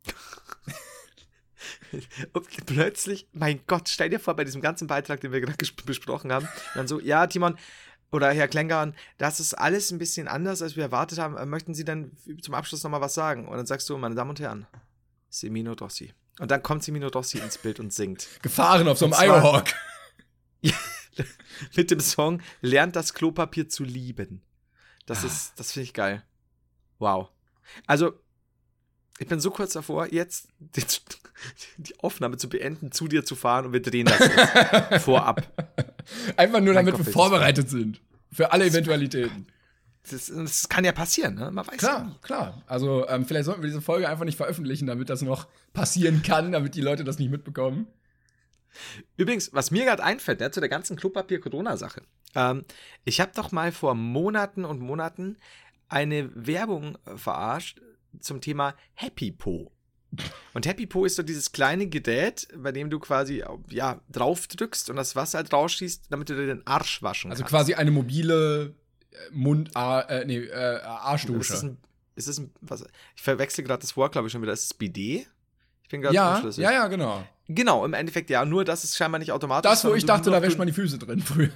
Und plötzlich, mein Gott, stell dir vor, bei diesem ganzen Beitrag, den wir gerade besprochen haben, dann so, ja, Timon oder Herr Klängern, das ist alles ein bisschen anders, als wir erwartet haben. Möchten Sie dann zum Abschluss nochmal was sagen? Und dann sagst du, meine Damen und Herren, Semino Rossi. Und dann kommt Semino Rossi ins Bild und singt. Gefahren auf so einem Iohawk. Mit dem Song Lernt das Klopapier zu lieben. Das finde ich geil. Wow. Also, ich bin so kurz davor, jetzt die Aufnahme zu beenden, zu dir zu fahren und wir drehen das jetzt vorab. Einfach nur, damit wir vorbereitet sind. Für alle Eventualitäten. Das kann ja passieren, ne? Man weiß ja nie. Klar. Also, vielleicht sollten wir diese Folge einfach nicht veröffentlichen, damit das noch passieren kann, damit die Leute das nicht mitbekommen. Übrigens, was mir gerade einfällt, zu der ganzen Klopapier-Corona-Sache. Ich habe doch mal vor Monaten und Monaten eine Werbung verarscht zum Thema Happy Po. Und Happy Po ist so dieses kleine Gerät, bei dem du quasi drauf drückst und das Wasser halt rausschießt, damit du dir den Arsch waschen kannst. Also quasi eine mobile Arschdusche. Ich verwechsel gerade das Wort, glaube ich, schon wieder. Ist es Bidet? Ich bin gerade unschlüssig. Ja, genau. Genau, im Endeffekt ja. Nur, dass es scheinbar nicht automatisch ist. Das, wo ich dachte, da wäscht man die Füße drin früher.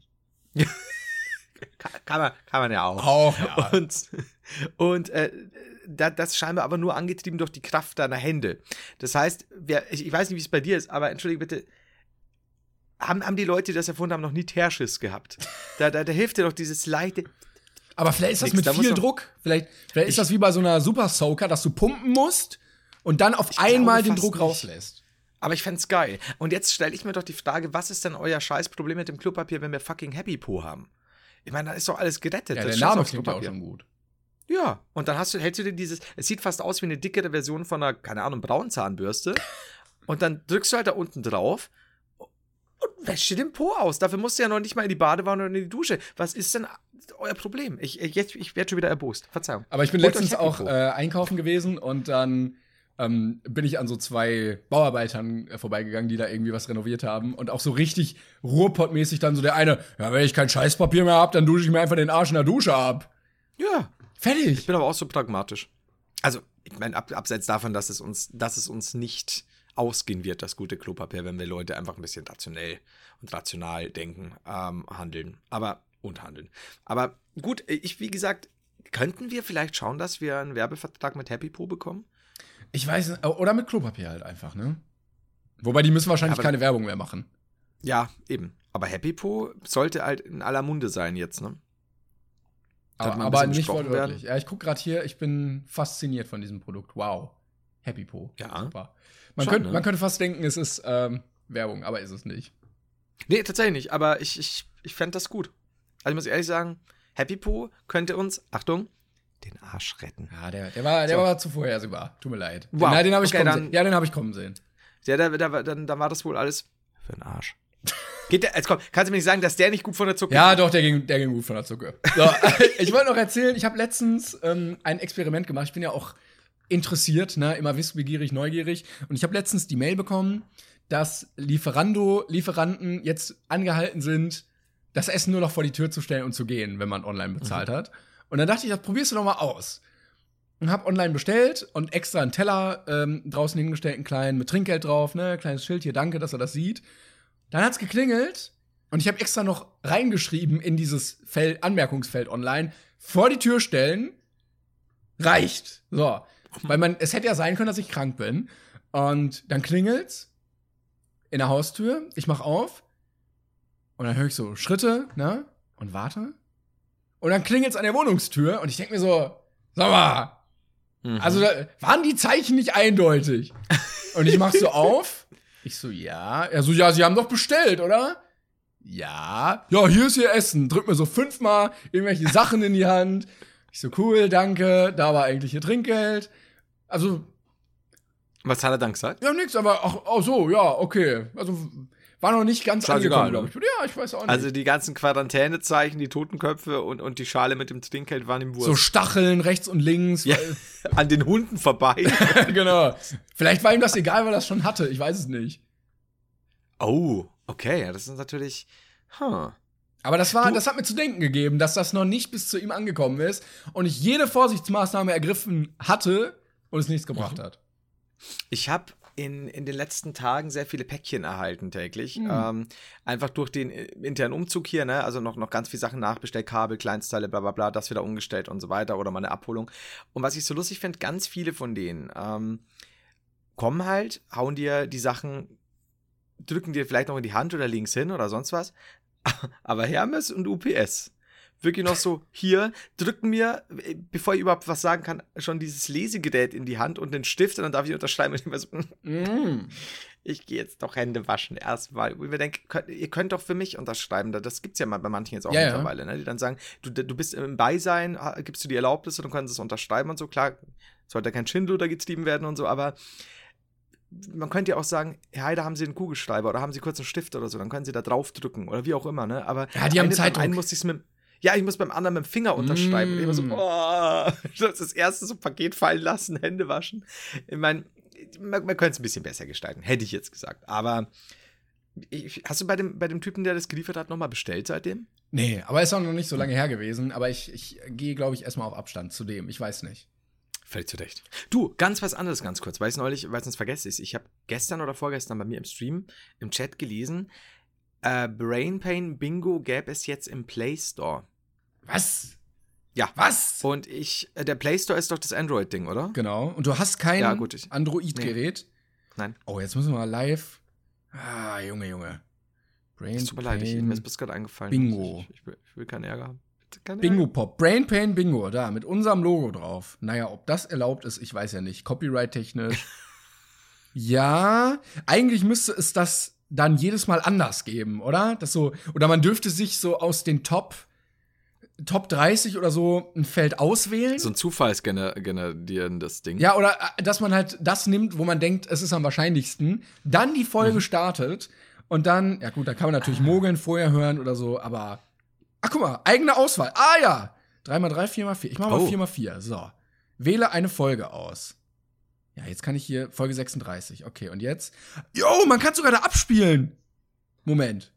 kann man ja auch. Auch, ja. Und das ist scheinbar aber nur angetrieben durch die Kraft deiner Hände. Das heißt, ich weiß nicht, wie es bei dir ist, aber entschuldige bitte, haben die Leute, die das erfunden haben, noch nie Teerschiss gehabt? Da hilft dir doch dieses leichte. Aber vielleicht ist das mit viel Druck. Vielleicht ist das wie bei so einer Super Soaker, dass du pumpen musst und dann auf einmal den Druck rauslässt. Aber ich fänd's geil. Und jetzt stelle ich mir doch die Frage, was ist denn euer Scheißproblem mit dem Klopapier, wenn wir fucking Happy Po haben? Ich meine, da ist doch alles gerettet. Ja, der Name klingt auch schon gut. Ja, und dann hältst du dir dieses, es sieht fast aus wie eine dickere Version von einer, keine Ahnung, Braunzahnbürste. Und dann drückst du halt da unten drauf und wäschst dir den Po aus. Dafür musst du ja noch nicht mal in die Badewanne oder in die Dusche. Was ist denn euer Problem? Ich werde schon wieder erbost. Verzeihung. Aber ich bin letztens auch einkaufen gewesen und dann bin ich an so 2 Bauarbeitern vorbeigegangen, die da irgendwie was renoviert haben. Und auch so richtig Ruhrpottmäßig dann so der eine, ja, wenn ich kein Scheißpapier mehr hab, dann dusche ich mir einfach den Arsch in der Dusche ab. Ja. Fertig. Ich bin aber auch so pragmatisch. Also, ich meine, abseits davon, dass es uns nicht ausgehen wird, das gute Klopapier, wenn wir Leute einfach ein bisschen rational denken, handeln. Aber gut, wie gesagt, könnten wir vielleicht schauen, dass wir einen Werbevertrag mit Happy Po bekommen? Ich weiß nicht, oder mit Klopapier halt einfach, ne? Wobei, die müssen wahrscheinlich keine Werbung mehr machen. Ja, eben. Aber Happy Po sollte halt in aller Munde sein jetzt, ne? Aber nicht wortwörtlich. Ja, ich gucke gerade hier, ich bin fasziniert von diesem Produkt. Wow. Happy Po. Ja. Super. Man könnte fast denken, es ist Werbung, aber ist es nicht. Nee, tatsächlich nicht. Aber ich fände das gut. Also ich muss ehrlich sagen, Happy Po könnte uns, Achtung, den Arsch retten. Ja, der war zu vorhersehbar. Tut mir leid. Wow. Nein, den habe ich kommen sehen. Ja, den habe ich kommen sehen. Ja, dann war das wohl alles für den Arsch. Jetzt komm, kannst du mir nicht sagen, dass der nicht gut von der Zucke Ja, doch, der ging gut von der Zucke. So, ich wollte noch erzählen, ich habe letztens ein Experiment gemacht. Ich bin ja auch interessiert, ne, immer wissbegierig, neugierig. Und ich habe letztens die Mail bekommen, dass Lieferanten jetzt angehalten sind, das Essen nur noch vor die Tür zu stellen und zu gehen, wenn man online bezahlt hat. Und dann dachte ich, das probierst du doch mal aus. Und hab online bestellt und extra einen Teller draußen hingestellt, einen kleinen mit Trinkgeld drauf, ne, kleines Schild hier, danke, dass er das sieht. Dann hat's geklingelt und ich habe extra noch reingeschrieben in dieses Anmerkungsfeld online, vor die Tür stellen, reicht. So, weil es hätte ja sein können, dass ich krank bin. Und dann klingelt's in der Haustür, ich mach auf und dann höre ich so Schritte, ne, und warte. Und dann klingelt's an der Wohnungstür und ich denke mir so, sag mal, also waren die Zeichen nicht eindeutig? Und ich mach so auf. Ich so, ja. Er so, ja, Sie haben doch bestellt, oder? Ja. Ja, hier ist Ihr Essen. Drück mir so 5-mal irgendwelche Sachen in die Hand. Ich so, cool, danke. Da war eigentlich Ihr Trinkgeld. Also. Was hat er dann gesagt? Ja, nix, aber ach so, ja, okay. Also, war noch nicht ganz angekommen, glaube ich. Ja, ich weiß auch nicht. Also, die ganzen Quarantänezeichen, die Totenköpfe und die Schale mit dem Trinkgeld waren ihm Wurst. So Stacheln rechts und links. Ja, an den Hunden vorbei. Genau. Vielleicht war ihm das egal, weil er das schon hatte. Ich weiß es nicht. Oh, okay. Ja, das ist natürlich. Aber das hat mir zu denken gegeben, dass das noch nicht bis zu ihm angekommen ist und ich jede Vorsichtsmaßnahme ergriffen hatte und es nichts gebracht hat. Ich habe in den letzten Tagen sehr viele Päckchen erhalten täglich. Einfach durch den internen Umzug hier, ne? Also noch ganz viele Sachen nachbestellt, Kabel, Kleinstteile, bla bla bla, das wieder umgestellt und so weiter oder mal eine Abholung. Und was ich so lustig finde, ganz viele von denen kommen halt, hauen dir die Sachen, drücken dir vielleicht noch in die Hand oder links hin oder sonst was. Aber Hermes und UPS wirklich noch so, hier, drücken mir, bevor ich überhaupt was sagen kann, schon dieses Lesegerät in die Hand und den Stift und dann darf ich unterschreiben und ich immer so, ich gehe jetzt doch Hände waschen erstmal. Und wir denken, ihr könnt doch für mich unterschreiben. Das gibt's ja mal bei manchen jetzt auch mittlerweile, ne? Die dann sagen, du bist im Beisein, gibst du die Erlaubnis und dann können sie es unterschreiben und so. Klar, sollte kein Schindluder getrieben werden und so, aber man könnte ja auch sagen, Herr Heider, haben Sie einen Kugelschreiber oder haben Sie kurz einen Stift oder so, dann können Sie da drauf drücken oder wie auch immer, ne? Aber ja, die haben Zeitdruck. einen musste ich's ich muss beim anderen mit dem Finger unterschreiben. Und ich immer so, das erste so Paket fallen lassen, Hände waschen. Ich meine, man könnte es ein bisschen besser gestalten, hätte ich jetzt gesagt. Aber hast du bei dem Typen, der das geliefert hat, nochmal bestellt seitdem? Nee, aber ist auch noch nicht so lange her gewesen. Aber ich gehe, glaube ich, erstmal auf Abstand zu dem. Ich weiß nicht. Völlig zu Recht. Du, ganz was anderes, ganz kurz, weil es sonst vergessen ist. Ich habe gestern oder vorgestern bei mir im Stream, im Chat gelesen, Brain Pain Bingo gäbe es jetzt im Play Store. Was? Ja. Was? Und der Play Store ist doch das Android-Ding, oder? Genau. Und du hast kein Android-Gerät? Nee. Nein. Oh, jetzt müssen wir mal live. Junge. Brain Tut mir leid, mir ist bis gerade eingefallen. Bingo. Ich will keinen Ärger haben. Bingo Pop. Brain Pain Bingo. Da, mit unserem Logo drauf. Naja, ob das erlaubt ist, ich weiß ja nicht. Copyright-technisch. Ja, eigentlich müsste es das dann jedes Mal anders geben, oder? Oder man dürfte sich so aus den Top 30 oder so ein Feld auswählen. So ein zufallsgenerierendes Ding. Ja, oder dass man halt das nimmt, wo man denkt, es ist am wahrscheinlichsten, dann die Folge startet und dann, ja gut, da kann man natürlich mogeln, vorher hören oder so, aber guck mal, eigene Auswahl. Ja. 3x3, 4x4. Ich mach mal 4x4. So. Wähle eine Folge aus. Ja, jetzt kann ich hier Folge 36. Okay, und jetzt? Man kann sogar da abspielen. Moment.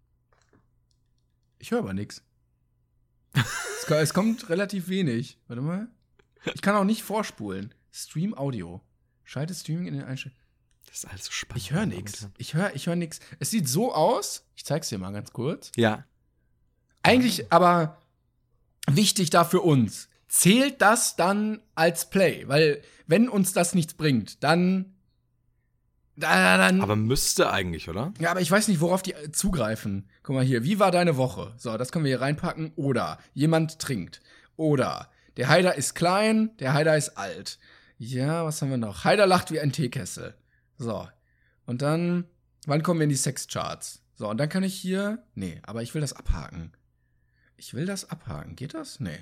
Ich höre aber nix. Es kommt relativ wenig. Warte mal. Ich kann auch nicht vorspulen. Stream Audio. Schalte Streaming in den Einstellungen. Das ist alles so spannend. Ich höre nix. Ich höre nix. Es sieht so aus. Ich zeig's dir mal ganz kurz. Ja. Eigentlich aber wichtig da für uns. Zählt das dann als Play? Weil, wenn uns das nichts bringt, dann. Aber müsste eigentlich, oder? Ja, aber ich weiß nicht, worauf die zugreifen. Guck mal hier, wie war deine Woche? So, das können wir hier reinpacken. Oder jemand trinkt. Oder der Heider ist klein, der Heider ist alt. Ja, was haben wir noch? Heider lacht wie ein Teekessel. So. Und dann, wann kommen wir in die Sexcharts? So, und dann kann ich hier. Nee, aber ich will das abhaken. Geht das? Nee.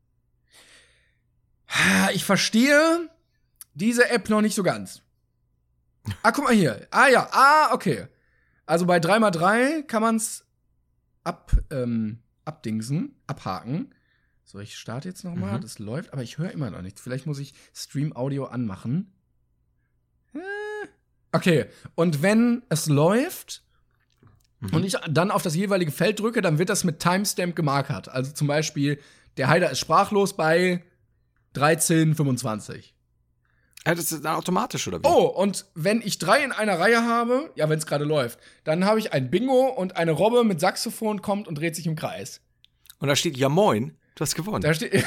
Ich verstehe diese App noch nicht so ganz. Guck mal hier. Okay. Also bei 3x3 kann man's abdingsen, abhaken. So, ich starte jetzt noch mal. Das läuft, aber ich höre immer noch nichts. Vielleicht muss ich Stream Audio anmachen. Okay, und wenn es läuft und ich dann auf das jeweilige Feld drücke, dann wird das mit Timestamp gemarkert. Also zum Beispiel, der Heider ist sprachlos bei 13:25. Ja, das ist dann automatisch, oder wie? Oh, und wenn ich 3 in einer Reihe habe, ja, wenn es gerade läuft, dann habe ich ein Bingo und eine Robbe mit Saxophon kommt und dreht sich im Kreis. Und da steht, ja moin, du hast gewonnen. Da steht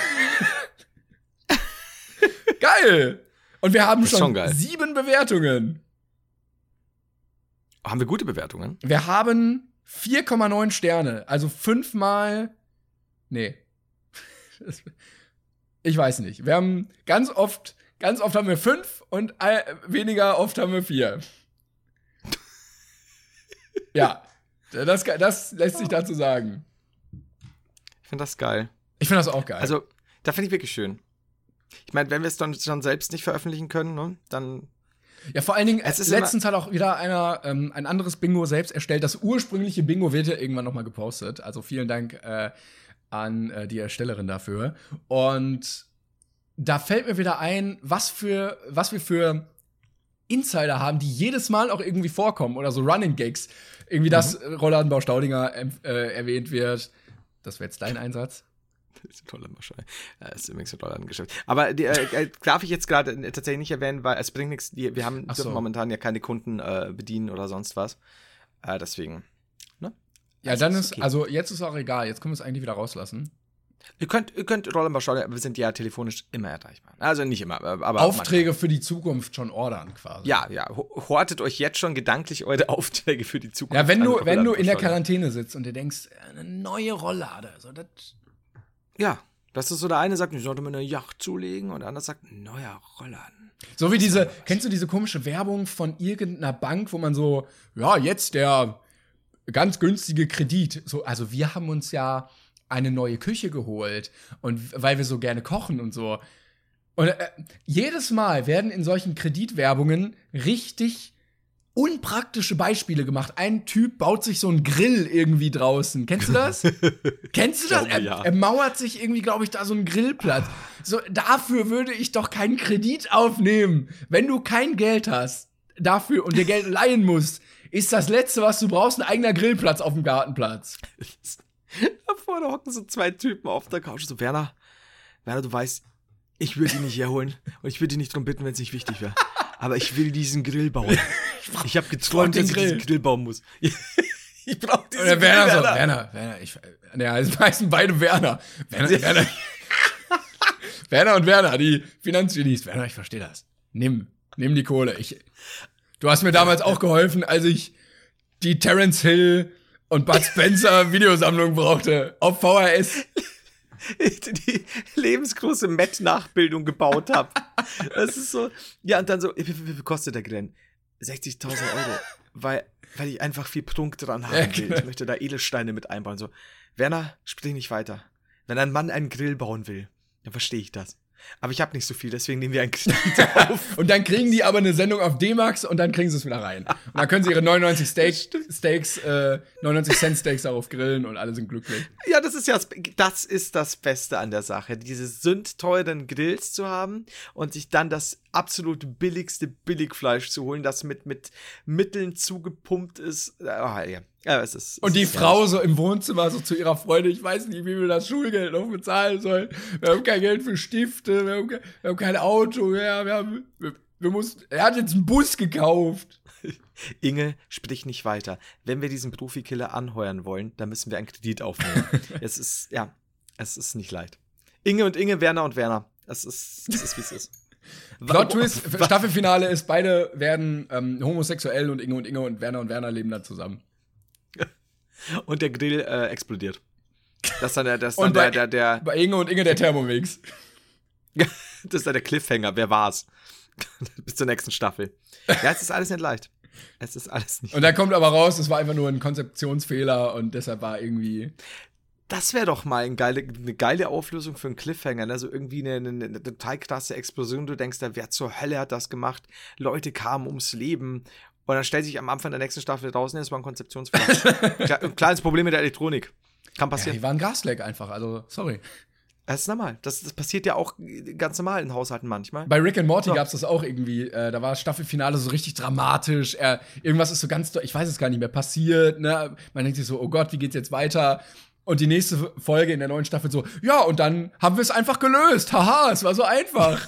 Geil! Und wir haben schon 7 Bewertungen. Haben wir gute Bewertungen? Wir haben 4,9 Sterne, also 5 mal. Nee. Ich weiß nicht. Wir haben ganz oft haben wir 5 und weniger oft haben wir 4. Ja, das lässt sich dazu sagen. Ich finde das geil. Ich finde das auch geil. Also, da finde ich wirklich schön. Ich meine, wenn wir es dann schon selbst nicht veröffentlichen können, ne, dann. Ja, vor allen Dingen, letztens hat auch wieder einer ein anderes Bingo selbst erstellt. Das ursprüngliche Bingo wird ja irgendwann noch mal gepostet. Also vielen Dank an die Erstellerin dafür. Und da fällt mir wieder ein, was wir für Insider haben, die jedes Mal auch irgendwie vorkommen. Oder so Running Gags. Irgendwie, dass Rollladenbau Staudinger erwähnt wird. Das wäre jetzt dein Einsatz. Das ist ein toller Maschine. Das ist übrigens ein toller Geschäft. Aber darf ich jetzt gerade tatsächlich nicht erwähnen, weil es bringt nichts. Wir dürfen momentan ja keine Kunden bedienen oder sonst was. Deswegen. Ne? Ja, dann ist, okay. Also jetzt ist auch egal. Jetzt können wir es eigentlich wieder rauslassen. Ihr könnt Rollenbau Staudinger, wir sind ja telefonisch immer erreichbar. Also nicht immer, aber Aufträge für die Zukunft schon ordern quasi. Ja. Hortet euch jetzt schon gedanklich eure Aufträge für die Zukunft. Ja, wenn du in der Quarantäne sitzt und dir denkst, eine neue Rolllade, so das Ja, das ist so, der eine sagt, ich sollte mir eine Yacht zulegen und der andere sagt, neuer Rollern. So wie kennst du diese komische Werbung von irgendeiner Bank, wo man so, ja, jetzt der ganz günstige Kredit. So, also wir haben uns ja eine neue Küche geholt und weil wir so gerne kochen und so. Und jedes Mal werden in solchen Kreditwerbungen richtig unpraktische Beispiele gemacht. Ein Typ baut sich so einen Grill irgendwie draußen. Kennst du das? Kennst du das? Er mauert sich irgendwie, glaube ich, da so einen Grillplatz. So, dafür würde ich doch keinen Kredit aufnehmen. Wenn du kein Geld hast dafür und dir Geld leihen musst, ist das Letzte, was du brauchst, ein eigener Grillplatz auf dem Gartenplatz. Da vorne hocken so 2 Typen auf der Couch. So, Werner, du weißt, ich würde ihn nicht herholen und ich würde ihn nicht drum bitten, wenn es nicht wichtig wäre. Aber ich will diesen Grill bauen. Ich habe geträumt, dass ich diesen Grill bauen muss. Ich brauche diesen Grill. Werner, es heißen beide Werner. Werner und Werner, die Finanzgenies. Werner, ich verstehe das. Nimm die Kohle. Du hast mir damals auch geholfen, als ich die Terence Hill und Bud Spencer Videosammlung brauchte. Auf VHS. Die lebensgroße Met-Nachbildung gebaut habe. Das ist so. Ja, und dann so, wie viel kostet der Grill? 60.000 €. Weil ich einfach viel Prunk dran haben will. Ich möchte da Edelsteine mit einbauen. So, Werner, sprich nicht weiter. Wenn ein Mann einen Grill bauen will, dann verstehe ich das. Aber ich habe nicht so viel, deswegen nehmen wir einen Kredit auf. Und dann kriegen die aber eine Sendung auf D-Max und dann kriegen sie es wieder rein. Und dann können sie ihre 99 Cent Steaks darauf grillen und alle sind glücklich. Ja, das ist das Beste an der Sache, diese sündteuren Grills zu haben und sich dann das absolut billigste Billigfleisch zu holen, das mit Mitteln zugepumpt ist. Ja, und die Frau so im Wohnzimmer so zu ihrer Freundin, ich weiß nicht, wie wir das Schulgeld noch bezahlen sollen. Wir haben kein Geld für Stifte, wir haben kein Auto, er hat jetzt einen Bus gekauft. Inge, sprich nicht weiter. Wenn wir diesen Profikiller anheuern wollen, dann müssen wir einen Kredit aufnehmen. Es ist nicht leicht. Inge, Werner und Werner. Es ist, wie es ist. Plot-Twist, Staffelfinale ist, beide werden homosexuell und Inge und Werner leben dann zusammen. Und der Grill explodiert. Das ist dann der bei Inge und Inge der Thermomix. Das ist dann der Cliffhanger. Wer war's? Bis zur nächsten Staffel. Ja, es ist alles nicht leicht. Es ist alles nicht. Und dann kommt aber raus, es war einfach nur ein Konzeptionsfehler und deshalb war irgendwie. Das wäre doch mal eine geile Auflösung für einen Cliffhanger, ne? So irgendwie eine total krasse Explosion. Du denkst, wer zur Hölle hat das gemacht? Leute kamen ums Leben. Und dann stellt sich am Anfang der nächsten Staffel draußen, es war ein Konzeptionsfehler. Ein kleines Problem mit der Elektronik. Kann passieren. Ja, die waren Gasleck einfach, also sorry. Das ist normal. Das passiert ja auch ganz normal in Haushalten manchmal. Bei Rick and Morty gab's das auch irgendwie. Da war das Staffelfinale so richtig dramatisch. Irgendwas ist so ganz, ich weiß es gar nicht mehr, passiert. Ne? Man denkt sich so, oh Gott, wie geht's jetzt weiter? Und die nächste Folge in der neuen Staffel so, ja, und dann haben wir es einfach gelöst. Haha, es war so einfach.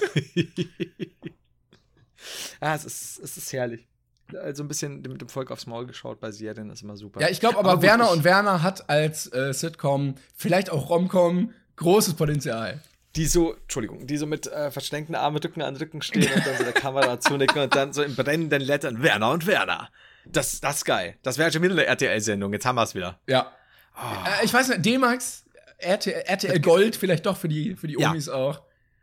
Ja, es ist herrlich. Also ein bisschen mit dem Volk aufs Maul geschaut bei Serien ist immer super. Ja, ich glaube aber Werner und Werner hat als Sitcom, vielleicht auch Romcom, großes Potenzial. Die so mit verschränkten Armen Rücken an Rücken stehen und dann so der Kamera zunicken und dann so in brennenden Lettern Werner und Werner. Das ist geil. Das wäre schon wieder eine RTL-Sendung. Jetzt haben wir es wieder. Ja. Oh. Ich weiß nicht, D-Max, RTL Gold, vielleicht doch für die Omis auch.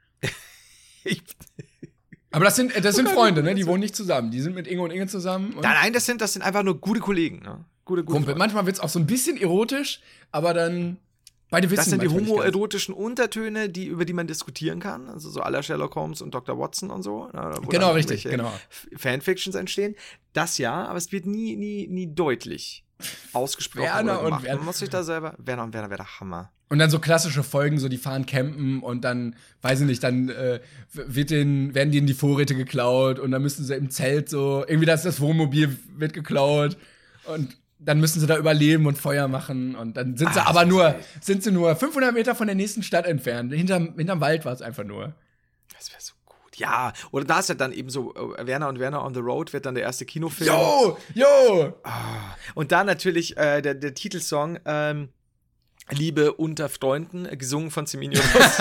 Aber das sind Freunde, ne? Die wohnen nicht zusammen. Die sind mit Inge und Inge zusammen. Und nein, das sind einfach nur gute Kollegen, ne? Gute Kumpel. Manchmal wird's auch so ein bisschen erotisch, aber dann beide wissen. Das sind die homoerotischen Untertöne, über die man diskutieren kann. Also so à la Sherlock Holmes und Dr. Watson und so. Genau, richtig, genau. Fanfictions entstehen. Das ja, aber es wird nie deutlich ausgesprochen. Werner und Werner. Man muss sich da selber. Werner und Werner wäre der Hammer. Und dann so klassische Folgen, so die fahren campen und dann, weiß ich nicht, dann werden denen die Vorräte geklaut und dann müssen sie im Zelt so, irgendwie das Wohnmobil wird geklaut und dann müssen sie da überleben und Feuer machen und dann sind sie nur 500 Meter von der nächsten Stadt entfernt. Hinterm Wald war es einfach nur. Das wäre so gut. Ja, oder da ist ja dann eben so, Werner und Werner on the Road wird dann der erste Kinofilm. Jo! Und da natürlich der Titelsong, Liebe unter Freunden, gesungen von Semino Rossi.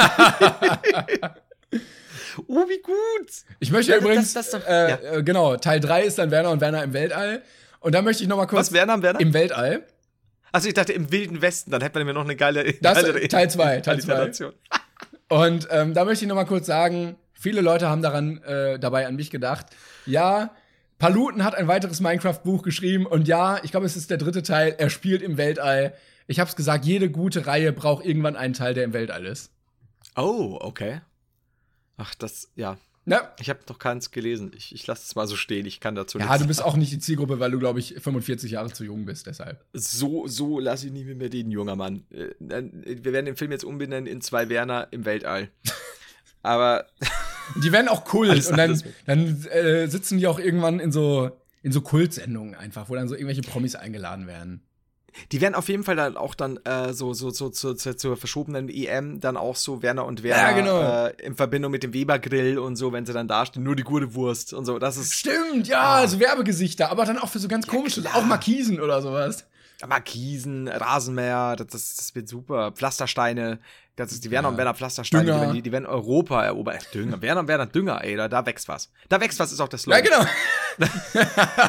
Oh, wie gut! Ich möchte übrigens, genau, Teil 3 ist dann Werner und Werner im Weltall. Und da möchte ich noch mal kurz. Was, Werner und Werner? Im Weltall. Also ich dachte im Wilden Westen, dann hätte man mir noch eine geile Teil 2. Alliteration. Und da möchte ich noch mal kurz sagen, viele Leute haben dabei an mich gedacht. Ja, Paluten hat ein weiteres Minecraft-Buch geschrieben und ja, ich glaube, es ist der 3. Teil, er spielt im Weltall. Ich hab's gesagt, jede gute Reihe braucht irgendwann einen Teil, der im Weltall ist. Oh, okay. Ach, ja. Ja. Ich habe noch keins gelesen. Ich lasse es mal so stehen. Ich kann dazu nichts Ja, du bist sagen. auch nicht die Zielgruppe, weil du, glaube ich, 45 Jahre zu jung bist, deshalb. So lasse ich nicht mehr reden, junger Mann. Wir werden den Film jetzt umbenennen in 2 Werner im Weltall. Aber Die werden auch Kult Alles und anders dann sitzen die auch irgendwann in so Kultsendungen einfach, wo dann so irgendwelche Promis eingeladen werden. die werden auf jeden Fall dann auch zur verschobenen EM dann auch so Werner und Werner Ja, genau. in Verbindung mit dem Weber-Grill und so, wenn sie dann dastehen, nur die gute Wurst und so. Das ist Stimmt, ja, so Werbegesichter, aber dann auch für so ganz komische, klar. auch Markisen oder sowas. Markisen, Rasenmäher, das wird super. Pflastersteine, das ist die Werner und Werner Pflastersteine, Dünger. die werden Europa erobern. Dünger, Werner und Werner Dünger, ey, da wächst was. Da wächst was, ist auch das Slogan. Ja, genau.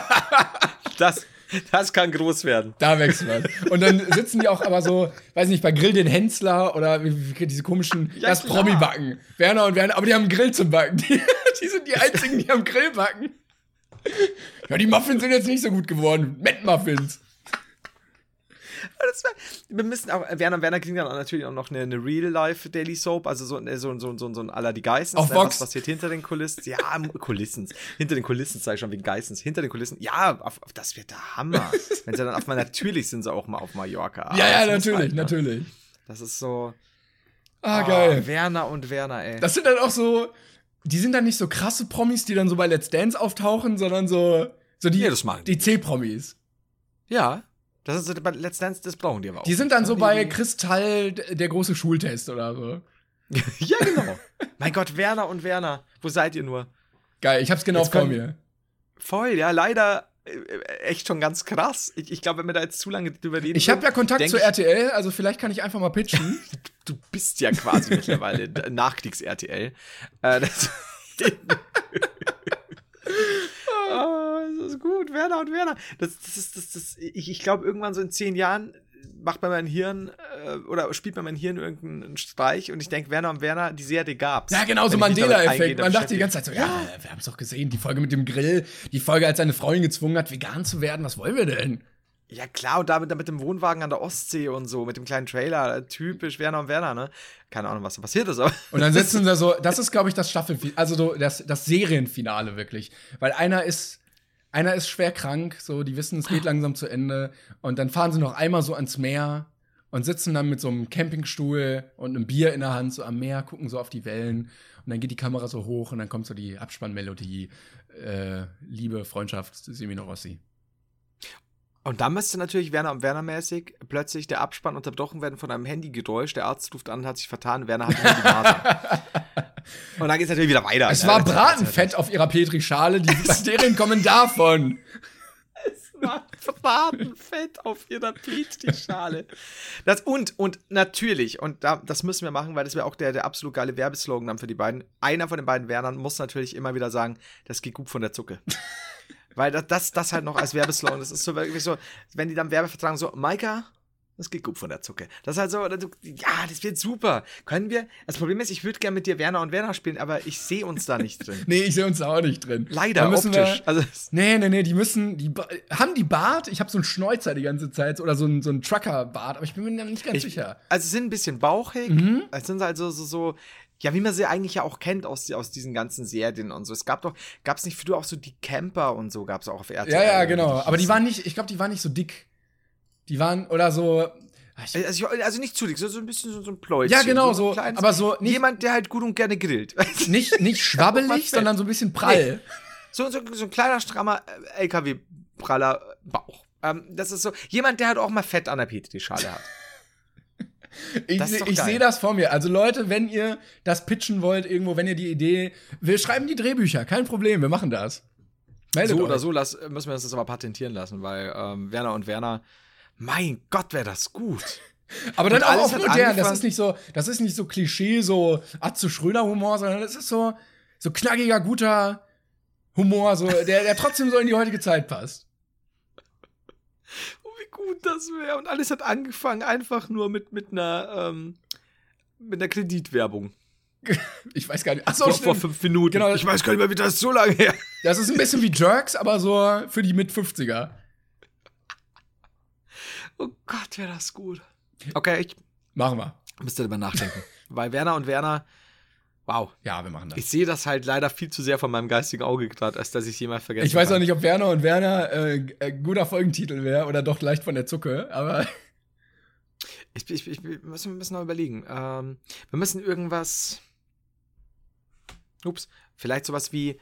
Das kann groß werden. Da wächst was. Und dann sitzen die auch aber so, weiß nicht, bei Grill den Hensler oder diese komischen, Ja, das klar. Promi-Backen. Werner und Werner, aber die haben einen Grill zum Backen. Die sind die einzigen, die am Grill backen. Ja, die Muffins sind jetzt nicht so gut geworden. Met-Muffins. Wir müssen auch, Werner und Werner kriegen dann natürlich auch noch eine Real-Life-Daily Soap, also so ein à la die Geissens. Auf Vox. Was passiert hinter den Kulissen? Ja, Kulissen. Hinter den Kulissen, sag ich schon, wegen Geissens. Hinter den Kulissen, ja, das wird der Hammer. Wenn sie dann natürlich sind sie auch mal auf Mallorca. Aber Ja, das muss natürlich, halt, ne? natürlich. Das ist so, Geil. Werner und Werner, ey. Das sind dann auch so, die sind dann nicht so krasse Promis, die dann so bei Let's Dance auftauchen, sondern so die, Ja, das machen die. die C-Promis. Ja, das ist so, letztendlich, das brauchen die aber auch. Die sind dann so bei Kristall, der große Schultest oder so. Ja, genau. Mein Gott, Werner und Werner, wo seid ihr nur? Geil, ich hab's genau Jetzt vor können- mir. Voll, ja, leider echt schon ganz krass. Ich glaube, wenn wir da jetzt zu lange drüber reden. Ich habe ja Kontakt denk zu ich- RTL, also vielleicht kann ich einfach mal pitchen. Du bist ja quasi mittlerweile Nachkriegs-RTL. Das ist gut, Werner und Werner. Ich glaube, irgendwann so in 10 Jahren macht bei meinem Hirn oder spielt bei meinem Hirn irgendeinen Streich und ich denke, Werner und Werner, die Serie gab's. Ja, genau, so Wenn ich mich damit Mandela-Effekt. eingehend Man dachte die beschäftige. ganze Zeit so, ja, wir haben's doch gesehen, die Folge mit dem Grill, die Folge, als seine Freundin gezwungen hat, vegan zu werden, was wollen wir denn? Ja, klar, und da mit dem Wohnwagen an der Ostsee und so, mit dem kleinen Trailer, typisch Werner und Werner, ne? Keine Ahnung, was da passiert ist, aber. Und dann sitzen da so, das ist, glaube ich, das Staffelfinale, also so das Serienfinale wirklich. Weil einer ist schwer krank, so, die wissen, es geht langsam zu Ende. Und dann fahren sie noch einmal so ans Meer und sitzen dann mit so einem Campingstuhl und einem Bier in der Hand so am Meer, gucken so auf die Wellen. Und dann geht die Kamera so hoch und dann kommt so die Abspannmelodie, Liebe, Freundschaft, Semino Rossi. Und dann müsste natürlich Werner und Werner mäßig plötzlich der Abspann unterbrochen werden von einem Handygeräusch. Der Arzt ruft an, hat sich vertan. Werner hat die Nase. Und dann geht's natürlich wieder weiter. Es war Bratenfett auf ihrer Petrischale, die Bakterien kommen davon. Bratenfett auf ihrer Petri-Schale. Und natürlich, und das müssen wir machen, weil das wäre auch der absolut geile Werbeslogan dann für die beiden. Einer von den beiden Wernern muss natürlich immer wieder sagen, das geht gut von der Zucke. Weil das halt noch als Werbeslogan, das ist so wirklich so, wenn die dann Werbevertrag so, Maika, das geht gut von der Zucke. Das ist halt so, ja, das wird super. Können wir, das Problem ist, ich würde gerne mit dir Werner und Werner spielen, aber ich sehe uns da nicht drin. Nee, ich sehe uns da auch nicht drin. Leider, Da müssen optisch. wir- Also, Nee, haben die Bart? Ich habe so einen Schnäuzer die ganze Zeit oder so einen Trucker-Bart, aber ich bin mir nicht ganz sicher. also sie sind ein bisschen bauchig, es sind halt so, ja, wie man sie eigentlich ja auch kennt aus diesen ganzen Serien und so. Gab's nicht früher auch so die Camper und so, gab's auch auf RTL. Ja, genau. Aber die waren nicht, ich glaube, die waren nicht so dick. Die waren, oder so. Also nicht zu dick, so ein bisschen so ein Pläuschen. Ja, genau, so. ein kleines- Aber so nicht, jemand, der halt gut und gerne grillt. nicht schwabbelig, sondern so ein bisschen prall. So ein kleiner, strammer LKW-praller Bauch. Das ist so, jemand, der halt auch mal Fett an der Petri-Schale hat. Ich Das ist doch geil. sehe das vor mir. Also Leute, wenn ihr das pitchen wollt irgendwo, wenn ihr die Idee, wir schreiben die Drehbücher, kein Problem, wir machen das. Meldet So euch. oder so müssen wir uns das aber patentieren lassen, weil Werner und Werner, mein Gott, wäre das gut. Aber dann Und auch alles auf hat modern. angefangen- Das ist nicht so Klischee, so Atze Schröder Humor, sondern das ist so knackiger, guter Humor, so, der trotzdem so in die heutige Zeit passt. Oh, wie gut das wäre. Und alles hat angefangen einfach nur mit einer Kreditwerbung. Ich weiß gar nicht. Achso, Vor 5 Minuten. Genau. Ich weiß gar nicht mehr, wie das ist so lange her. Das ist ein bisschen wie Jerks, aber so für die Mit-50er. Oh Gott, wäre das gut. Okay, ich Machen wir. müsste darüber nachdenken. Weil Werner und Werner, wow. Ja, wir machen das. Ich sehe das halt leider viel zu sehr von meinem geistigen Auge gerade, als dass ich es jemals vergessen Ich weiß auch kann. nicht, ob Werner und Werner guter Folgentitel wäre oder doch leicht von der Zucke, aber Wir müssen noch überlegen. Wir müssen irgendwas. Vielleicht sowas wie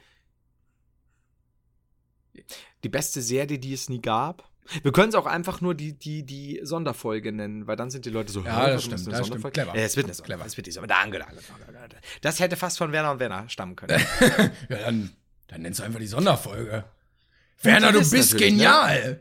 die beste Serie, die es nie gab. Wir können es auch einfach nur die Sonderfolge nennen, weil dann sind die Leute so, Ja, das was ist stimmt, eine das stimmt. Sonderfolge? Clever. Es wird eine Clever. Es wird die Sonderfolge. Danke. Das hätte fast von Werner und Werner stammen können. ja, dann nennst du einfach die Sonderfolge. Werner, du das bist natürlich, ne? genial!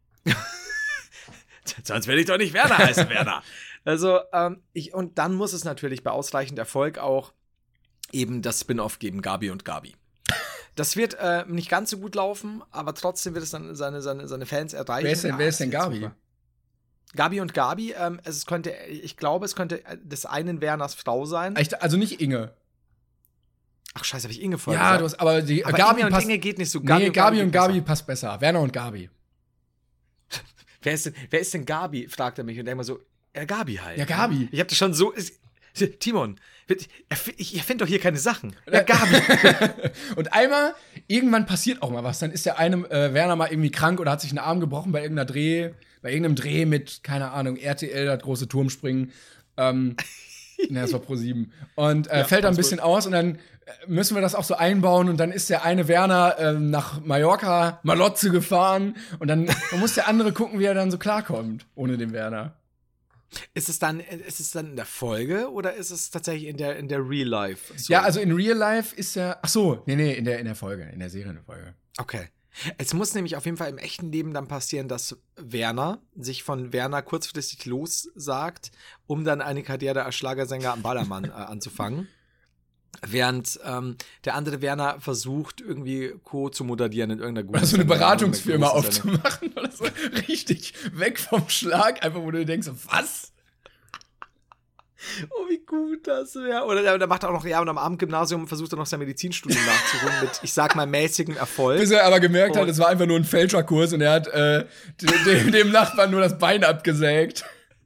Sonst will ich doch nicht Werner heißen, Werner. Also, und dann muss es natürlich bei ausreichend Erfolg auch eben das Spin-off geben, Gabi und Gabi. Das wird nicht ganz so gut laufen, aber trotzdem wird es dann seine Fans erreichen. Wer ist denn Gabi? Super. Gabi und Gabi, ich glaube, es könnte des einen Werners Frau sein. Also nicht Inge. Ach scheiße, habe ich Inge vorher Ja, gesagt? aber die Aber Gabi Inge und passt. Inge geht nicht so. Gabi und geht Gabi besser. passt besser. Werner und Gabi. Wer ist denn Gabi? Fragt er mich und denkt mal so, Gabi halt. Ja, Gabi. Ich hab das schon so. Timon, ich finde doch hier keine Sachen. Ja, Gabi. Und irgendwann passiert auch mal was. Dann ist der eine Werner mal irgendwie krank oder hat sich einen Arm gebrochen bei irgendeinem Dreh mit, keine Ahnung, RTL, das große Turmspringen. Das war Pro7. Und fällt dann ein bisschen aus und dann müssen wir das auch so einbauen und dann ist der eine Werner nach Mallorca, Malotze gefahren und dann muss der andere gucken, wie er dann so klarkommt, ohne den Werner. Ist es dann in der Folge oder ist es tatsächlich in der Real Life? So. Ja, also in Real Life ist er, ach so, nee, in der Folge, in der Serienfolge. Okay. Es muss nämlich auf jeden Fall im echten Leben dann passieren, dass Werner sich von Werner kurzfristig lossagt, um dann eine Karriere als Schlagersänger am Ballermann anzufangen. Während der andere Werner versucht, irgendwie Co. zu moderieren in irgendeiner guten Oder so eine Sendung, Beratungsfirma irgendeiner großen Sendung. aufzumachen oder so. Richtig weg vom Schlag, einfach wo du dir denkst, was? Oh, wie gut das wäre. Oder der macht auch noch, ja, und am Abendgymnasium versucht er noch sein Medizinstudium nachzuholen mit, ich sag mal, mäßigem Erfolg. Bis er aber gemerkt hat, es war einfach nur ein Fälscherkurs und er hat dem Nachbarn nur das Bein abgesägt.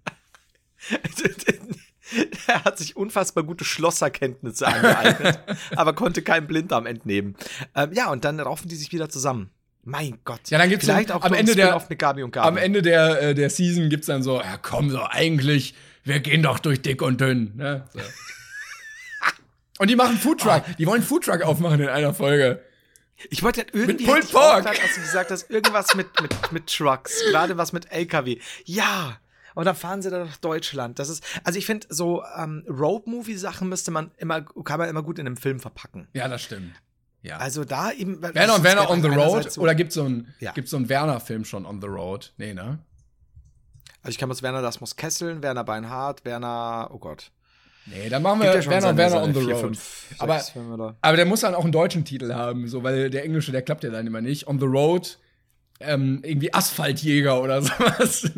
Er hat sich unfassbar gute Schlosserkenntnisse angeeignet, aber konnte keinen Blinddarm entnehmen. Ja, und dann raufen die sich wieder zusammen. Mein Gott. Ja, dann gibt's vielleicht so, auch am so Ende ein Spin-off mit Gabi und Gabi. Am Ende der Season gibt's dann so, ja komm, so eigentlich, wir gehen doch durch dick und dünn. Ne? So. Und die machen Foodtruck. Die wollen Foodtruck aufmachen in einer Folge. Ich wollte halt irgendwie, Pulled hätte ich auch Pork. gedacht, als du gesagt hast, irgendwas mit Trucks, gerade was mit LKW. Ja. Und dann fahren sie dann nach Deutschland. Das ist, also ich finde, so Road-Movie-Sachen kann man immer gut in einem Film verpacken. Ja, das stimmt. Ja. Also da eben. Werner und Werner on the Road? So, Oder gibt's so einen Ja. Werner-Film schon on the Road? Nee, ne? also ich kann was Werner, das muss Kesseln, Werner Beinhardt, Werner, oh Gott. Nee, dann machen Gibt wir ja schon Werner und seine Werner on the 4, Road. 5, 6 Aber- Filme da. Aber der muss dann auch einen deutschen Titel haben, so, weil der englische, der klappt ja dann immer nicht. On the Road, irgendwie Asphaltjäger oder sowas.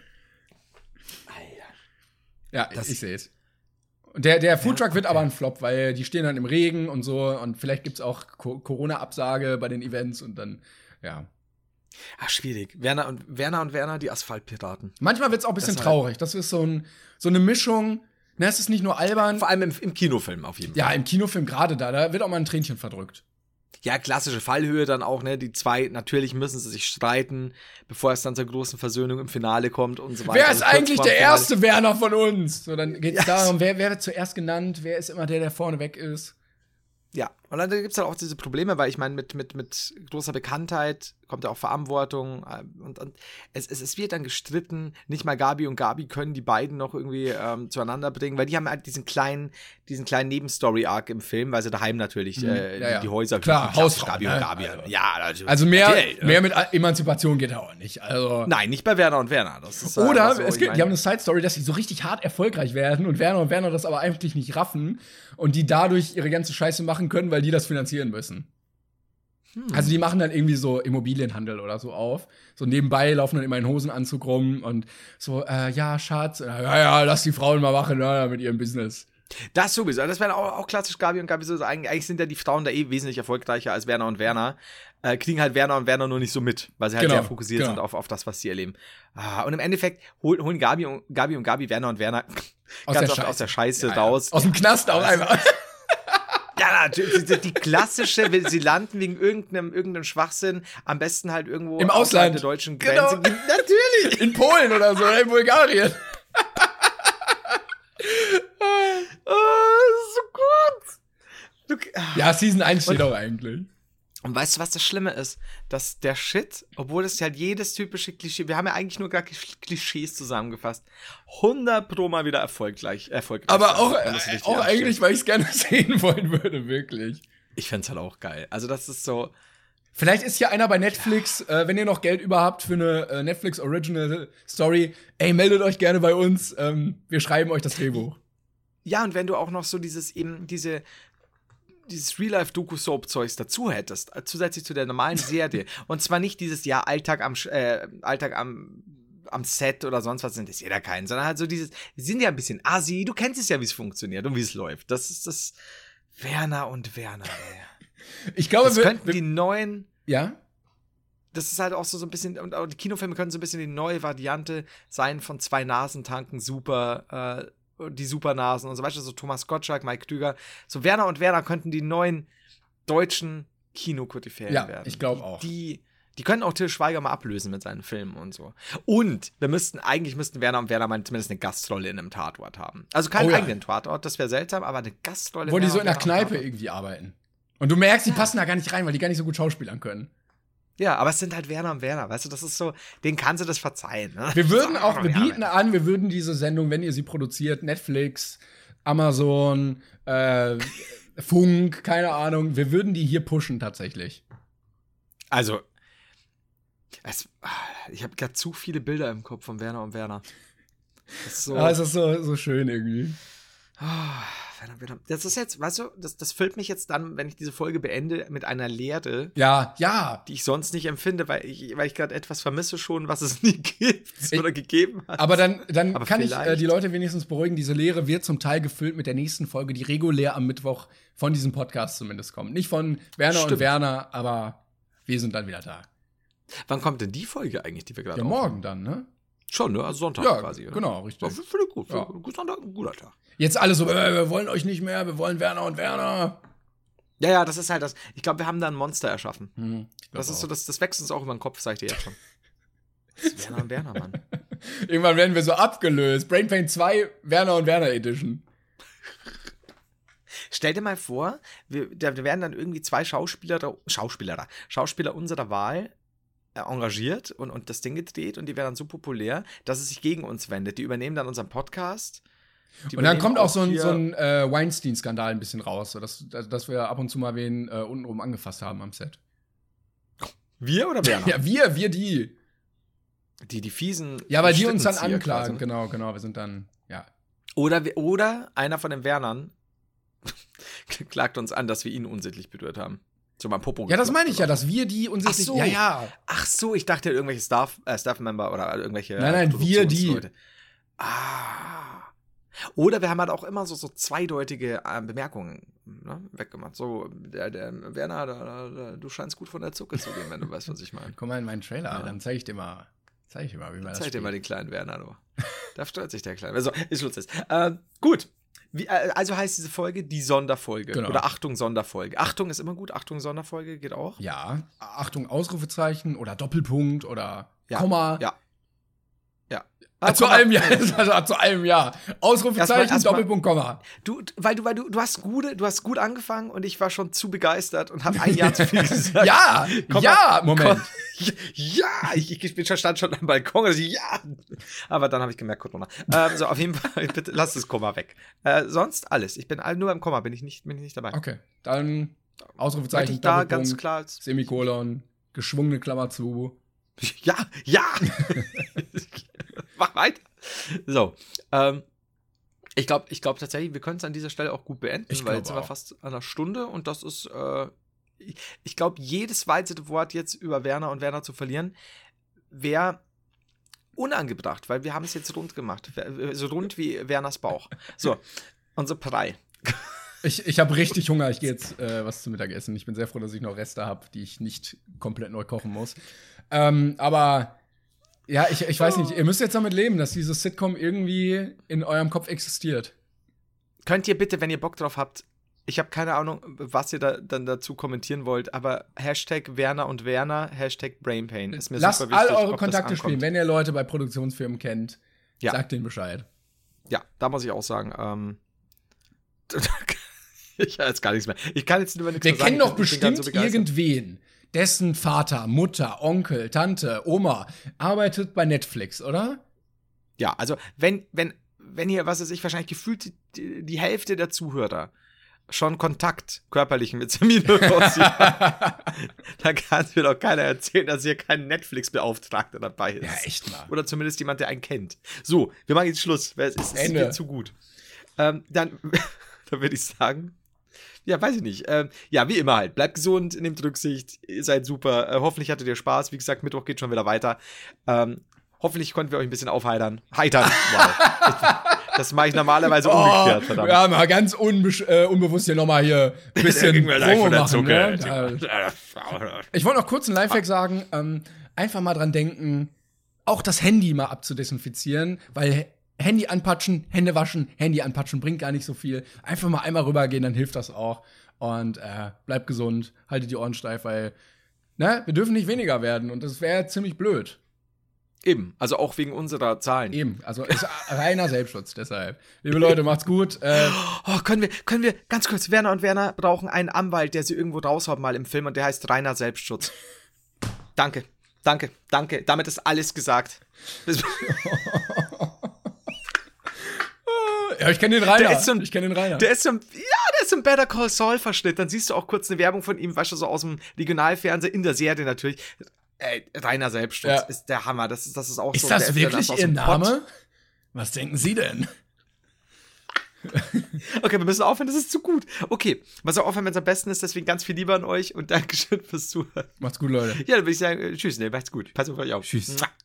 Ja, ich sehe es. Und der Foodtruck wird aber ein Flop, weil die stehen dann im Regen und so und vielleicht gibt's auch Corona-Absage bei den Events und dann, ja. Ach, schwierig. Werner und Werner, die Asphaltpiraten. Manchmal wird's auch ein bisschen Deshalb. traurig. Das ist so eine Mischung. Ne, es ist nicht nur albern. Vor allem im Kinofilm auf jeden Fall. Ja, im Kinofilm gerade da wird auch mal ein Tränchen verdrückt. Ja, klassische Fallhöhe dann auch, ne? Die zwei, natürlich müssen sie sich streiten, bevor es dann zur großen Versöhnung im Finale kommt und so weiter. Wer Also ist kurz eigentlich vorm der Finale. erste Werner von uns? So, dann geht's Ja. darum, wer wird zuerst genannt, wer ist immer der vorne weg ist. Ja, und dann gibt's halt auch diese Probleme, weil ich meine, mit großer Bekanntheit kommt ja auch Verantwortung und es wird dann gestritten. Nicht mal Gabi und Gabi können die beiden noch irgendwie zueinander bringen, weil die haben halt diesen kleinen Nebenstory-Arc im Film, weil sie daheim natürlich ja. die Häuser Klar, klassisch Hausfrau, Gabi ne? und Gabi. Also- Ja, Also natürlich, mehr mit Emanzipation geht ja auch nicht. Also Nein, nicht bei Werner und Werner. Das ist, oder also, ich die meine- haben eine Side-Story, dass sie so richtig hart erfolgreich werden und Werner das aber eigentlich nicht raffen und die dadurch ihre ganze Scheiße machen können, weil die das finanzieren müssen. Also die machen dann irgendwie so Immobilienhandel oder so auf. So nebenbei laufen dann immer in Hosenanzug rum und so, ja, Schatz, ja, lass die Frauen mal machen, mit ihrem Business. Das sowieso. Das wäre auch klassisch Gabi und Gabi so. Eigentlich sind ja die Frauen da wesentlich erfolgreicher als Werner und Werner. Kriegen halt Werner und Werner nur nicht so mit, weil sie halt sehr fokussiert sind auf das, was sie erleben. Und im Endeffekt holen Gabi und Gabi, Werner und Werner ganz oft aus der Scheiße raus. Aus dem Knast auch einfach. Ja, die klassische, sie landen wegen irgendeinem Schwachsinn, am besten halt irgendwo im Ausland der deutschen Grenze. Genau. Natürlich. In Polen oder so, oder in Bulgarien. So gut. Ja, Season 1 steht auch eigentlich. Und weißt du, was das Schlimme ist? Dass der Shit, obwohl das halt jedes typische Klischee, wir haben ja eigentlich nur gar Klischees zusammengefasst, 100 Pro mal wieder erfolgreich. Aber auch eigentlich, weil ich es gerne sehen wollen würde, wirklich. Ich fänd's halt auch geil. Also das ist so. Vielleicht ist hier einer bei Netflix, wenn ihr noch Geld über habt für eine Netflix Original Story, meldet euch gerne bei uns. Wir schreiben euch das Drehbuch. Ja, und wenn du auch noch so dieses Real-Life-Doku-Soap-Zeugs dazu hättest, zusätzlich zu der normalen Serie. Und zwar nicht dieses Alltag am Set oder sonst was, sind das jeder keinen, sondern halt so dieses, die sind ja ein bisschen assi, du kennst es ja, wie es funktioniert und wie es läuft. Das ist das Werner und Werner, ey. Ich glaube, das könnten die neuen. Ja? Das ist halt auch so ein bisschen, und auch die Kinofilme können so ein bisschen die neue Variante sein von zwei Nasentanken, die Supernasen und so weiter, so Thomas Gottschalk, Mike Krüger. So Werner und Werner könnten die neuen deutschen Kinokoryphäen werden. Ja, ich glaube auch. Die können auch Til Schweiger mal ablösen mit seinen Filmen und so. Und eigentlich müssten Werner und Werner mal zumindest eine Gastrolle in einem Tatort haben. Also keinen eigenen Tatort, das wäre seltsam, aber eine Gastrolle. Wo die so in der Kneipe irgendwie arbeiten. Und du merkst, die passen da gar nicht rein, weil die gar nicht so gut schauspielern können. Ja, aber es sind halt Werner und Werner, weißt du, das ist so, denen kannst du das verzeihen. Ne? Wir würden diese Sendung, wenn ihr sie produziert, Netflix, Amazon, Funk, keine Ahnung, wir würden die hier pushen tatsächlich. Also, ich habe gerade zu viele Bilder im Kopf von Werner und Werner. Es ist so schön irgendwie. Das ist jetzt, weißt du, das füllt mich jetzt dann, wenn ich diese Folge beende, mit einer Leere. Ja. Die ich sonst nicht empfinde, weil ich gerade etwas vermisse schon, was es nie gibt oder gegeben hat. Aber dann kann ich die Leute wenigstens beruhigen, diese Leere wird zum Teil gefüllt mit der nächsten Folge, die regulär am Mittwoch von diesem Podcast zumindest kommt. Nicht von Werner und Werner, aber wir sind dann wieder da. Wann kommt denn die Folge eigentlich, die wir gerade aufnehmen? Morgen dann, ne? Schon, ne? Also Sonntag quasi, oder? Genau, richtig. Finde ich gut. Sonntag, ein guter Tag. Jetzt alle so, wir wollen euch nicht mehr, wir wollen Werner und Werner. Ja, das ist halt das. Ich glaube, wir haben da ein Monster erschaffen. Das ist so, das wächst uns auch über den Kopf, sag ich dir jetzt schon. Das ist Werner und Werner, Mann. Irgendwann werden wir so abgelöst. Brain Pain 2, Werner und Werner Edition. Stell dir mal vor, wir werden dann irgendwie zwei Schauspieler unserer Wahl engagiert und das Ding gedreht und die werden dann so populär, dass es sich gegen uns wendet. Die übernehmen dann unseren Podcast. Und dann kommt auch so ein Weinstein-Skandal ein bisschen raus, so dass wir ab und zu mal wen untenrum angefasst haben am Set. Wir oder Werner? Ja, wir die. Die fiesen. Ja, weil die uns dann anklagen, quasi, ne? Genau, wir sind dann, ja. Oder einer von den Wernern klagt uns an, dass wir ihn unsittlich berührt haben. So beim Popo. Ja, das meine ich ja, dass wir die unsichtlich. Ach so. Ja. Ach so, ich dachte irgendwelche Staff-Member oder irgendwelche. Nein, wir die. Oder wir haben halt auch immer so zweideutige Bemerkungen weggemacht. So, der Werner, du scheinst gut von der Zucke zu gehen, wenn du weißt, was ich meine. Komm mal in meinen Trailer, ja. Dann zeig ich dir mal, wie man das spielt. Zeig dir mal den kleinen Werner, du. Da stört sich der Kleine. Also, ist lustig. Gut. Also heißt diese Folge die Sonderfolge. Genau. Oder Achtung, Sonderfolge. Achtung ist immer gut. Achtung, Sonderfolge geht auch. Ja. Achtung, Ausrufezeichen oder Doppelpunkt oder Komma. Ja. Zu allem Ja. Ausrufezeichen, Doppelpunkt, Komma. Du hast gut angefangen und ich war schon zu begeistert und habe ein Jahr zu viel gesagt. Moment. Ich stand schon am Balkon, also aber dann habe ich gemerkt, Corona. So, auf jeden Fall, bitte lass das Komma weg. Sonst alles. Ich bin nur beim Komma, bin ich nicht dabei. Okay, dann Ausrufezeichen, da Doppelpunkt, ganz klar Semikolon, geschwungene Klammer zu. Ja. Mach weiter. So, ich glaube tatsächlich, wir können es an dieser Stelle auch gut beenden, weil jetzt sind wir fast an einer Stunde und das ist ich glaube, jedes weitere Wort jetzt über Werner und Werner zu verlieren, wäre unangebracht, weil wir haben es jetzt rund gemacht. So rund wie Werners Bauch. So, unser Brei. Ich habe richtig Hunger. Ich gehe jetzt was zu Mittag essen. Ich bin sehr froh, dass ich noch Reste habe, die ich nicht komplett neu kochen muss. Aber ja, ich weiß nicht. Ihr müsst jetzt damit leben, dass dieses Sitcom irgendwie in eurem Kopf existiert. Könnt ihr bitte, wenn ihr Bock drauf habt, ich habe keine Ahnung, was ihr da dann dazu kommentieren wollt, aber Hashtag Werner und Werner, Hashtag Brainpain. Ist mir Lasst super wichtig, all eure ob Kontakte das spielen. ankommt. Wenn ihr Leute bei Produktionsfirmen kennt, Ja. sagt denen Bescheid. Ja, da muss ich auch sagen, ich habe jetzt gar nichts mehr. Ich kann jetzt nur nichts Wir mehr sagen. kennen doch Ich bin ganz bestimmt so begeistert. irgendwen, dessen Vater, Mutter, Onkel, Tante, Oma arbeitet bei Netflix, oder? Ja, also wenn hier, was weiß ich, wahrscheinlich gefühlt die Hälfte der Zuhörer schon Kontakt körperlichen mit Semino Rossi hat, dann kann mir doch keiner erzählen, dass hier kein Netflix-Beauftragter dabei ist. Ja, echt mal. Oder zumindest jemand, der einen kennt. So, wir machen jetzt Schluss, weil es ist Ende. mir zu gut. Dann würde ich sagen, ja, weiß ich nicht. Ja, wie immer halt. Bleibt gesund, nehmt Rücksicht, ihr seid super. Hoffentlich hattet ihr Spaß. Wie gesagt, Mittwoch geht schon wieder weiter. Hoffentlich konnten wir euch ein bisschen aufheitern. Wow. Das mache ich normalerweise umgekehrt, verdammt. Ja, mal ganz unbewusst hier nochmal hier ein bisschen Promo machen. Ne? Ich wollte noch kurz einen Lifehack sagen. Einfach mal dran denken, auch das Handy mal abzudesinfizieren, weil Handy anpatschen, Hände waschen, Handy anpatschen bringt gar nicht so viel. Einfach mal einmal rübergehen, dann hilft das auch. Und bleibt gesund, haltet die Ohren steif, weil wir dürfen nicht weniger werden und das wäre ziemlich blöd. Eben, also auch wegen unserer Zahlen. Eben, also ist reiner Selbstschutz deshalb. Liebe Leute, macht's gut. Können wir, ganz kurz, Werner und Werner brauchen einen Anwalt, der sie irgendwo raushaut mal im Film und der heißt reiner Selbstschutz. Danke. Damit ist alles gesagt. Ja, ich kenne den Rainer. Der ist so ein Better Call Saul Verschnitt. Dann siehst du auch kurz eine Werbung von ihm, weißt du, so aus dem Regionalfernsehen, in der Serie natürlich. Reiner Selbstschutz ist der Hammer. Das ist auch ist so. Das der wirklich aus Ihr dem Name? Pott. Was denken Sie denn? Okay, wir müssen aufhören, das ist zu gut. Okay, man soll aufhören, wenn es am besten ist. Deswegen ganz viel Liebe an euch und Dankeschön fürs Zuhören. Macht's gut, Leute. Ja, dann würde ich sagen, tschüss, macht's gut. Pass auf euch auf. Tschüss.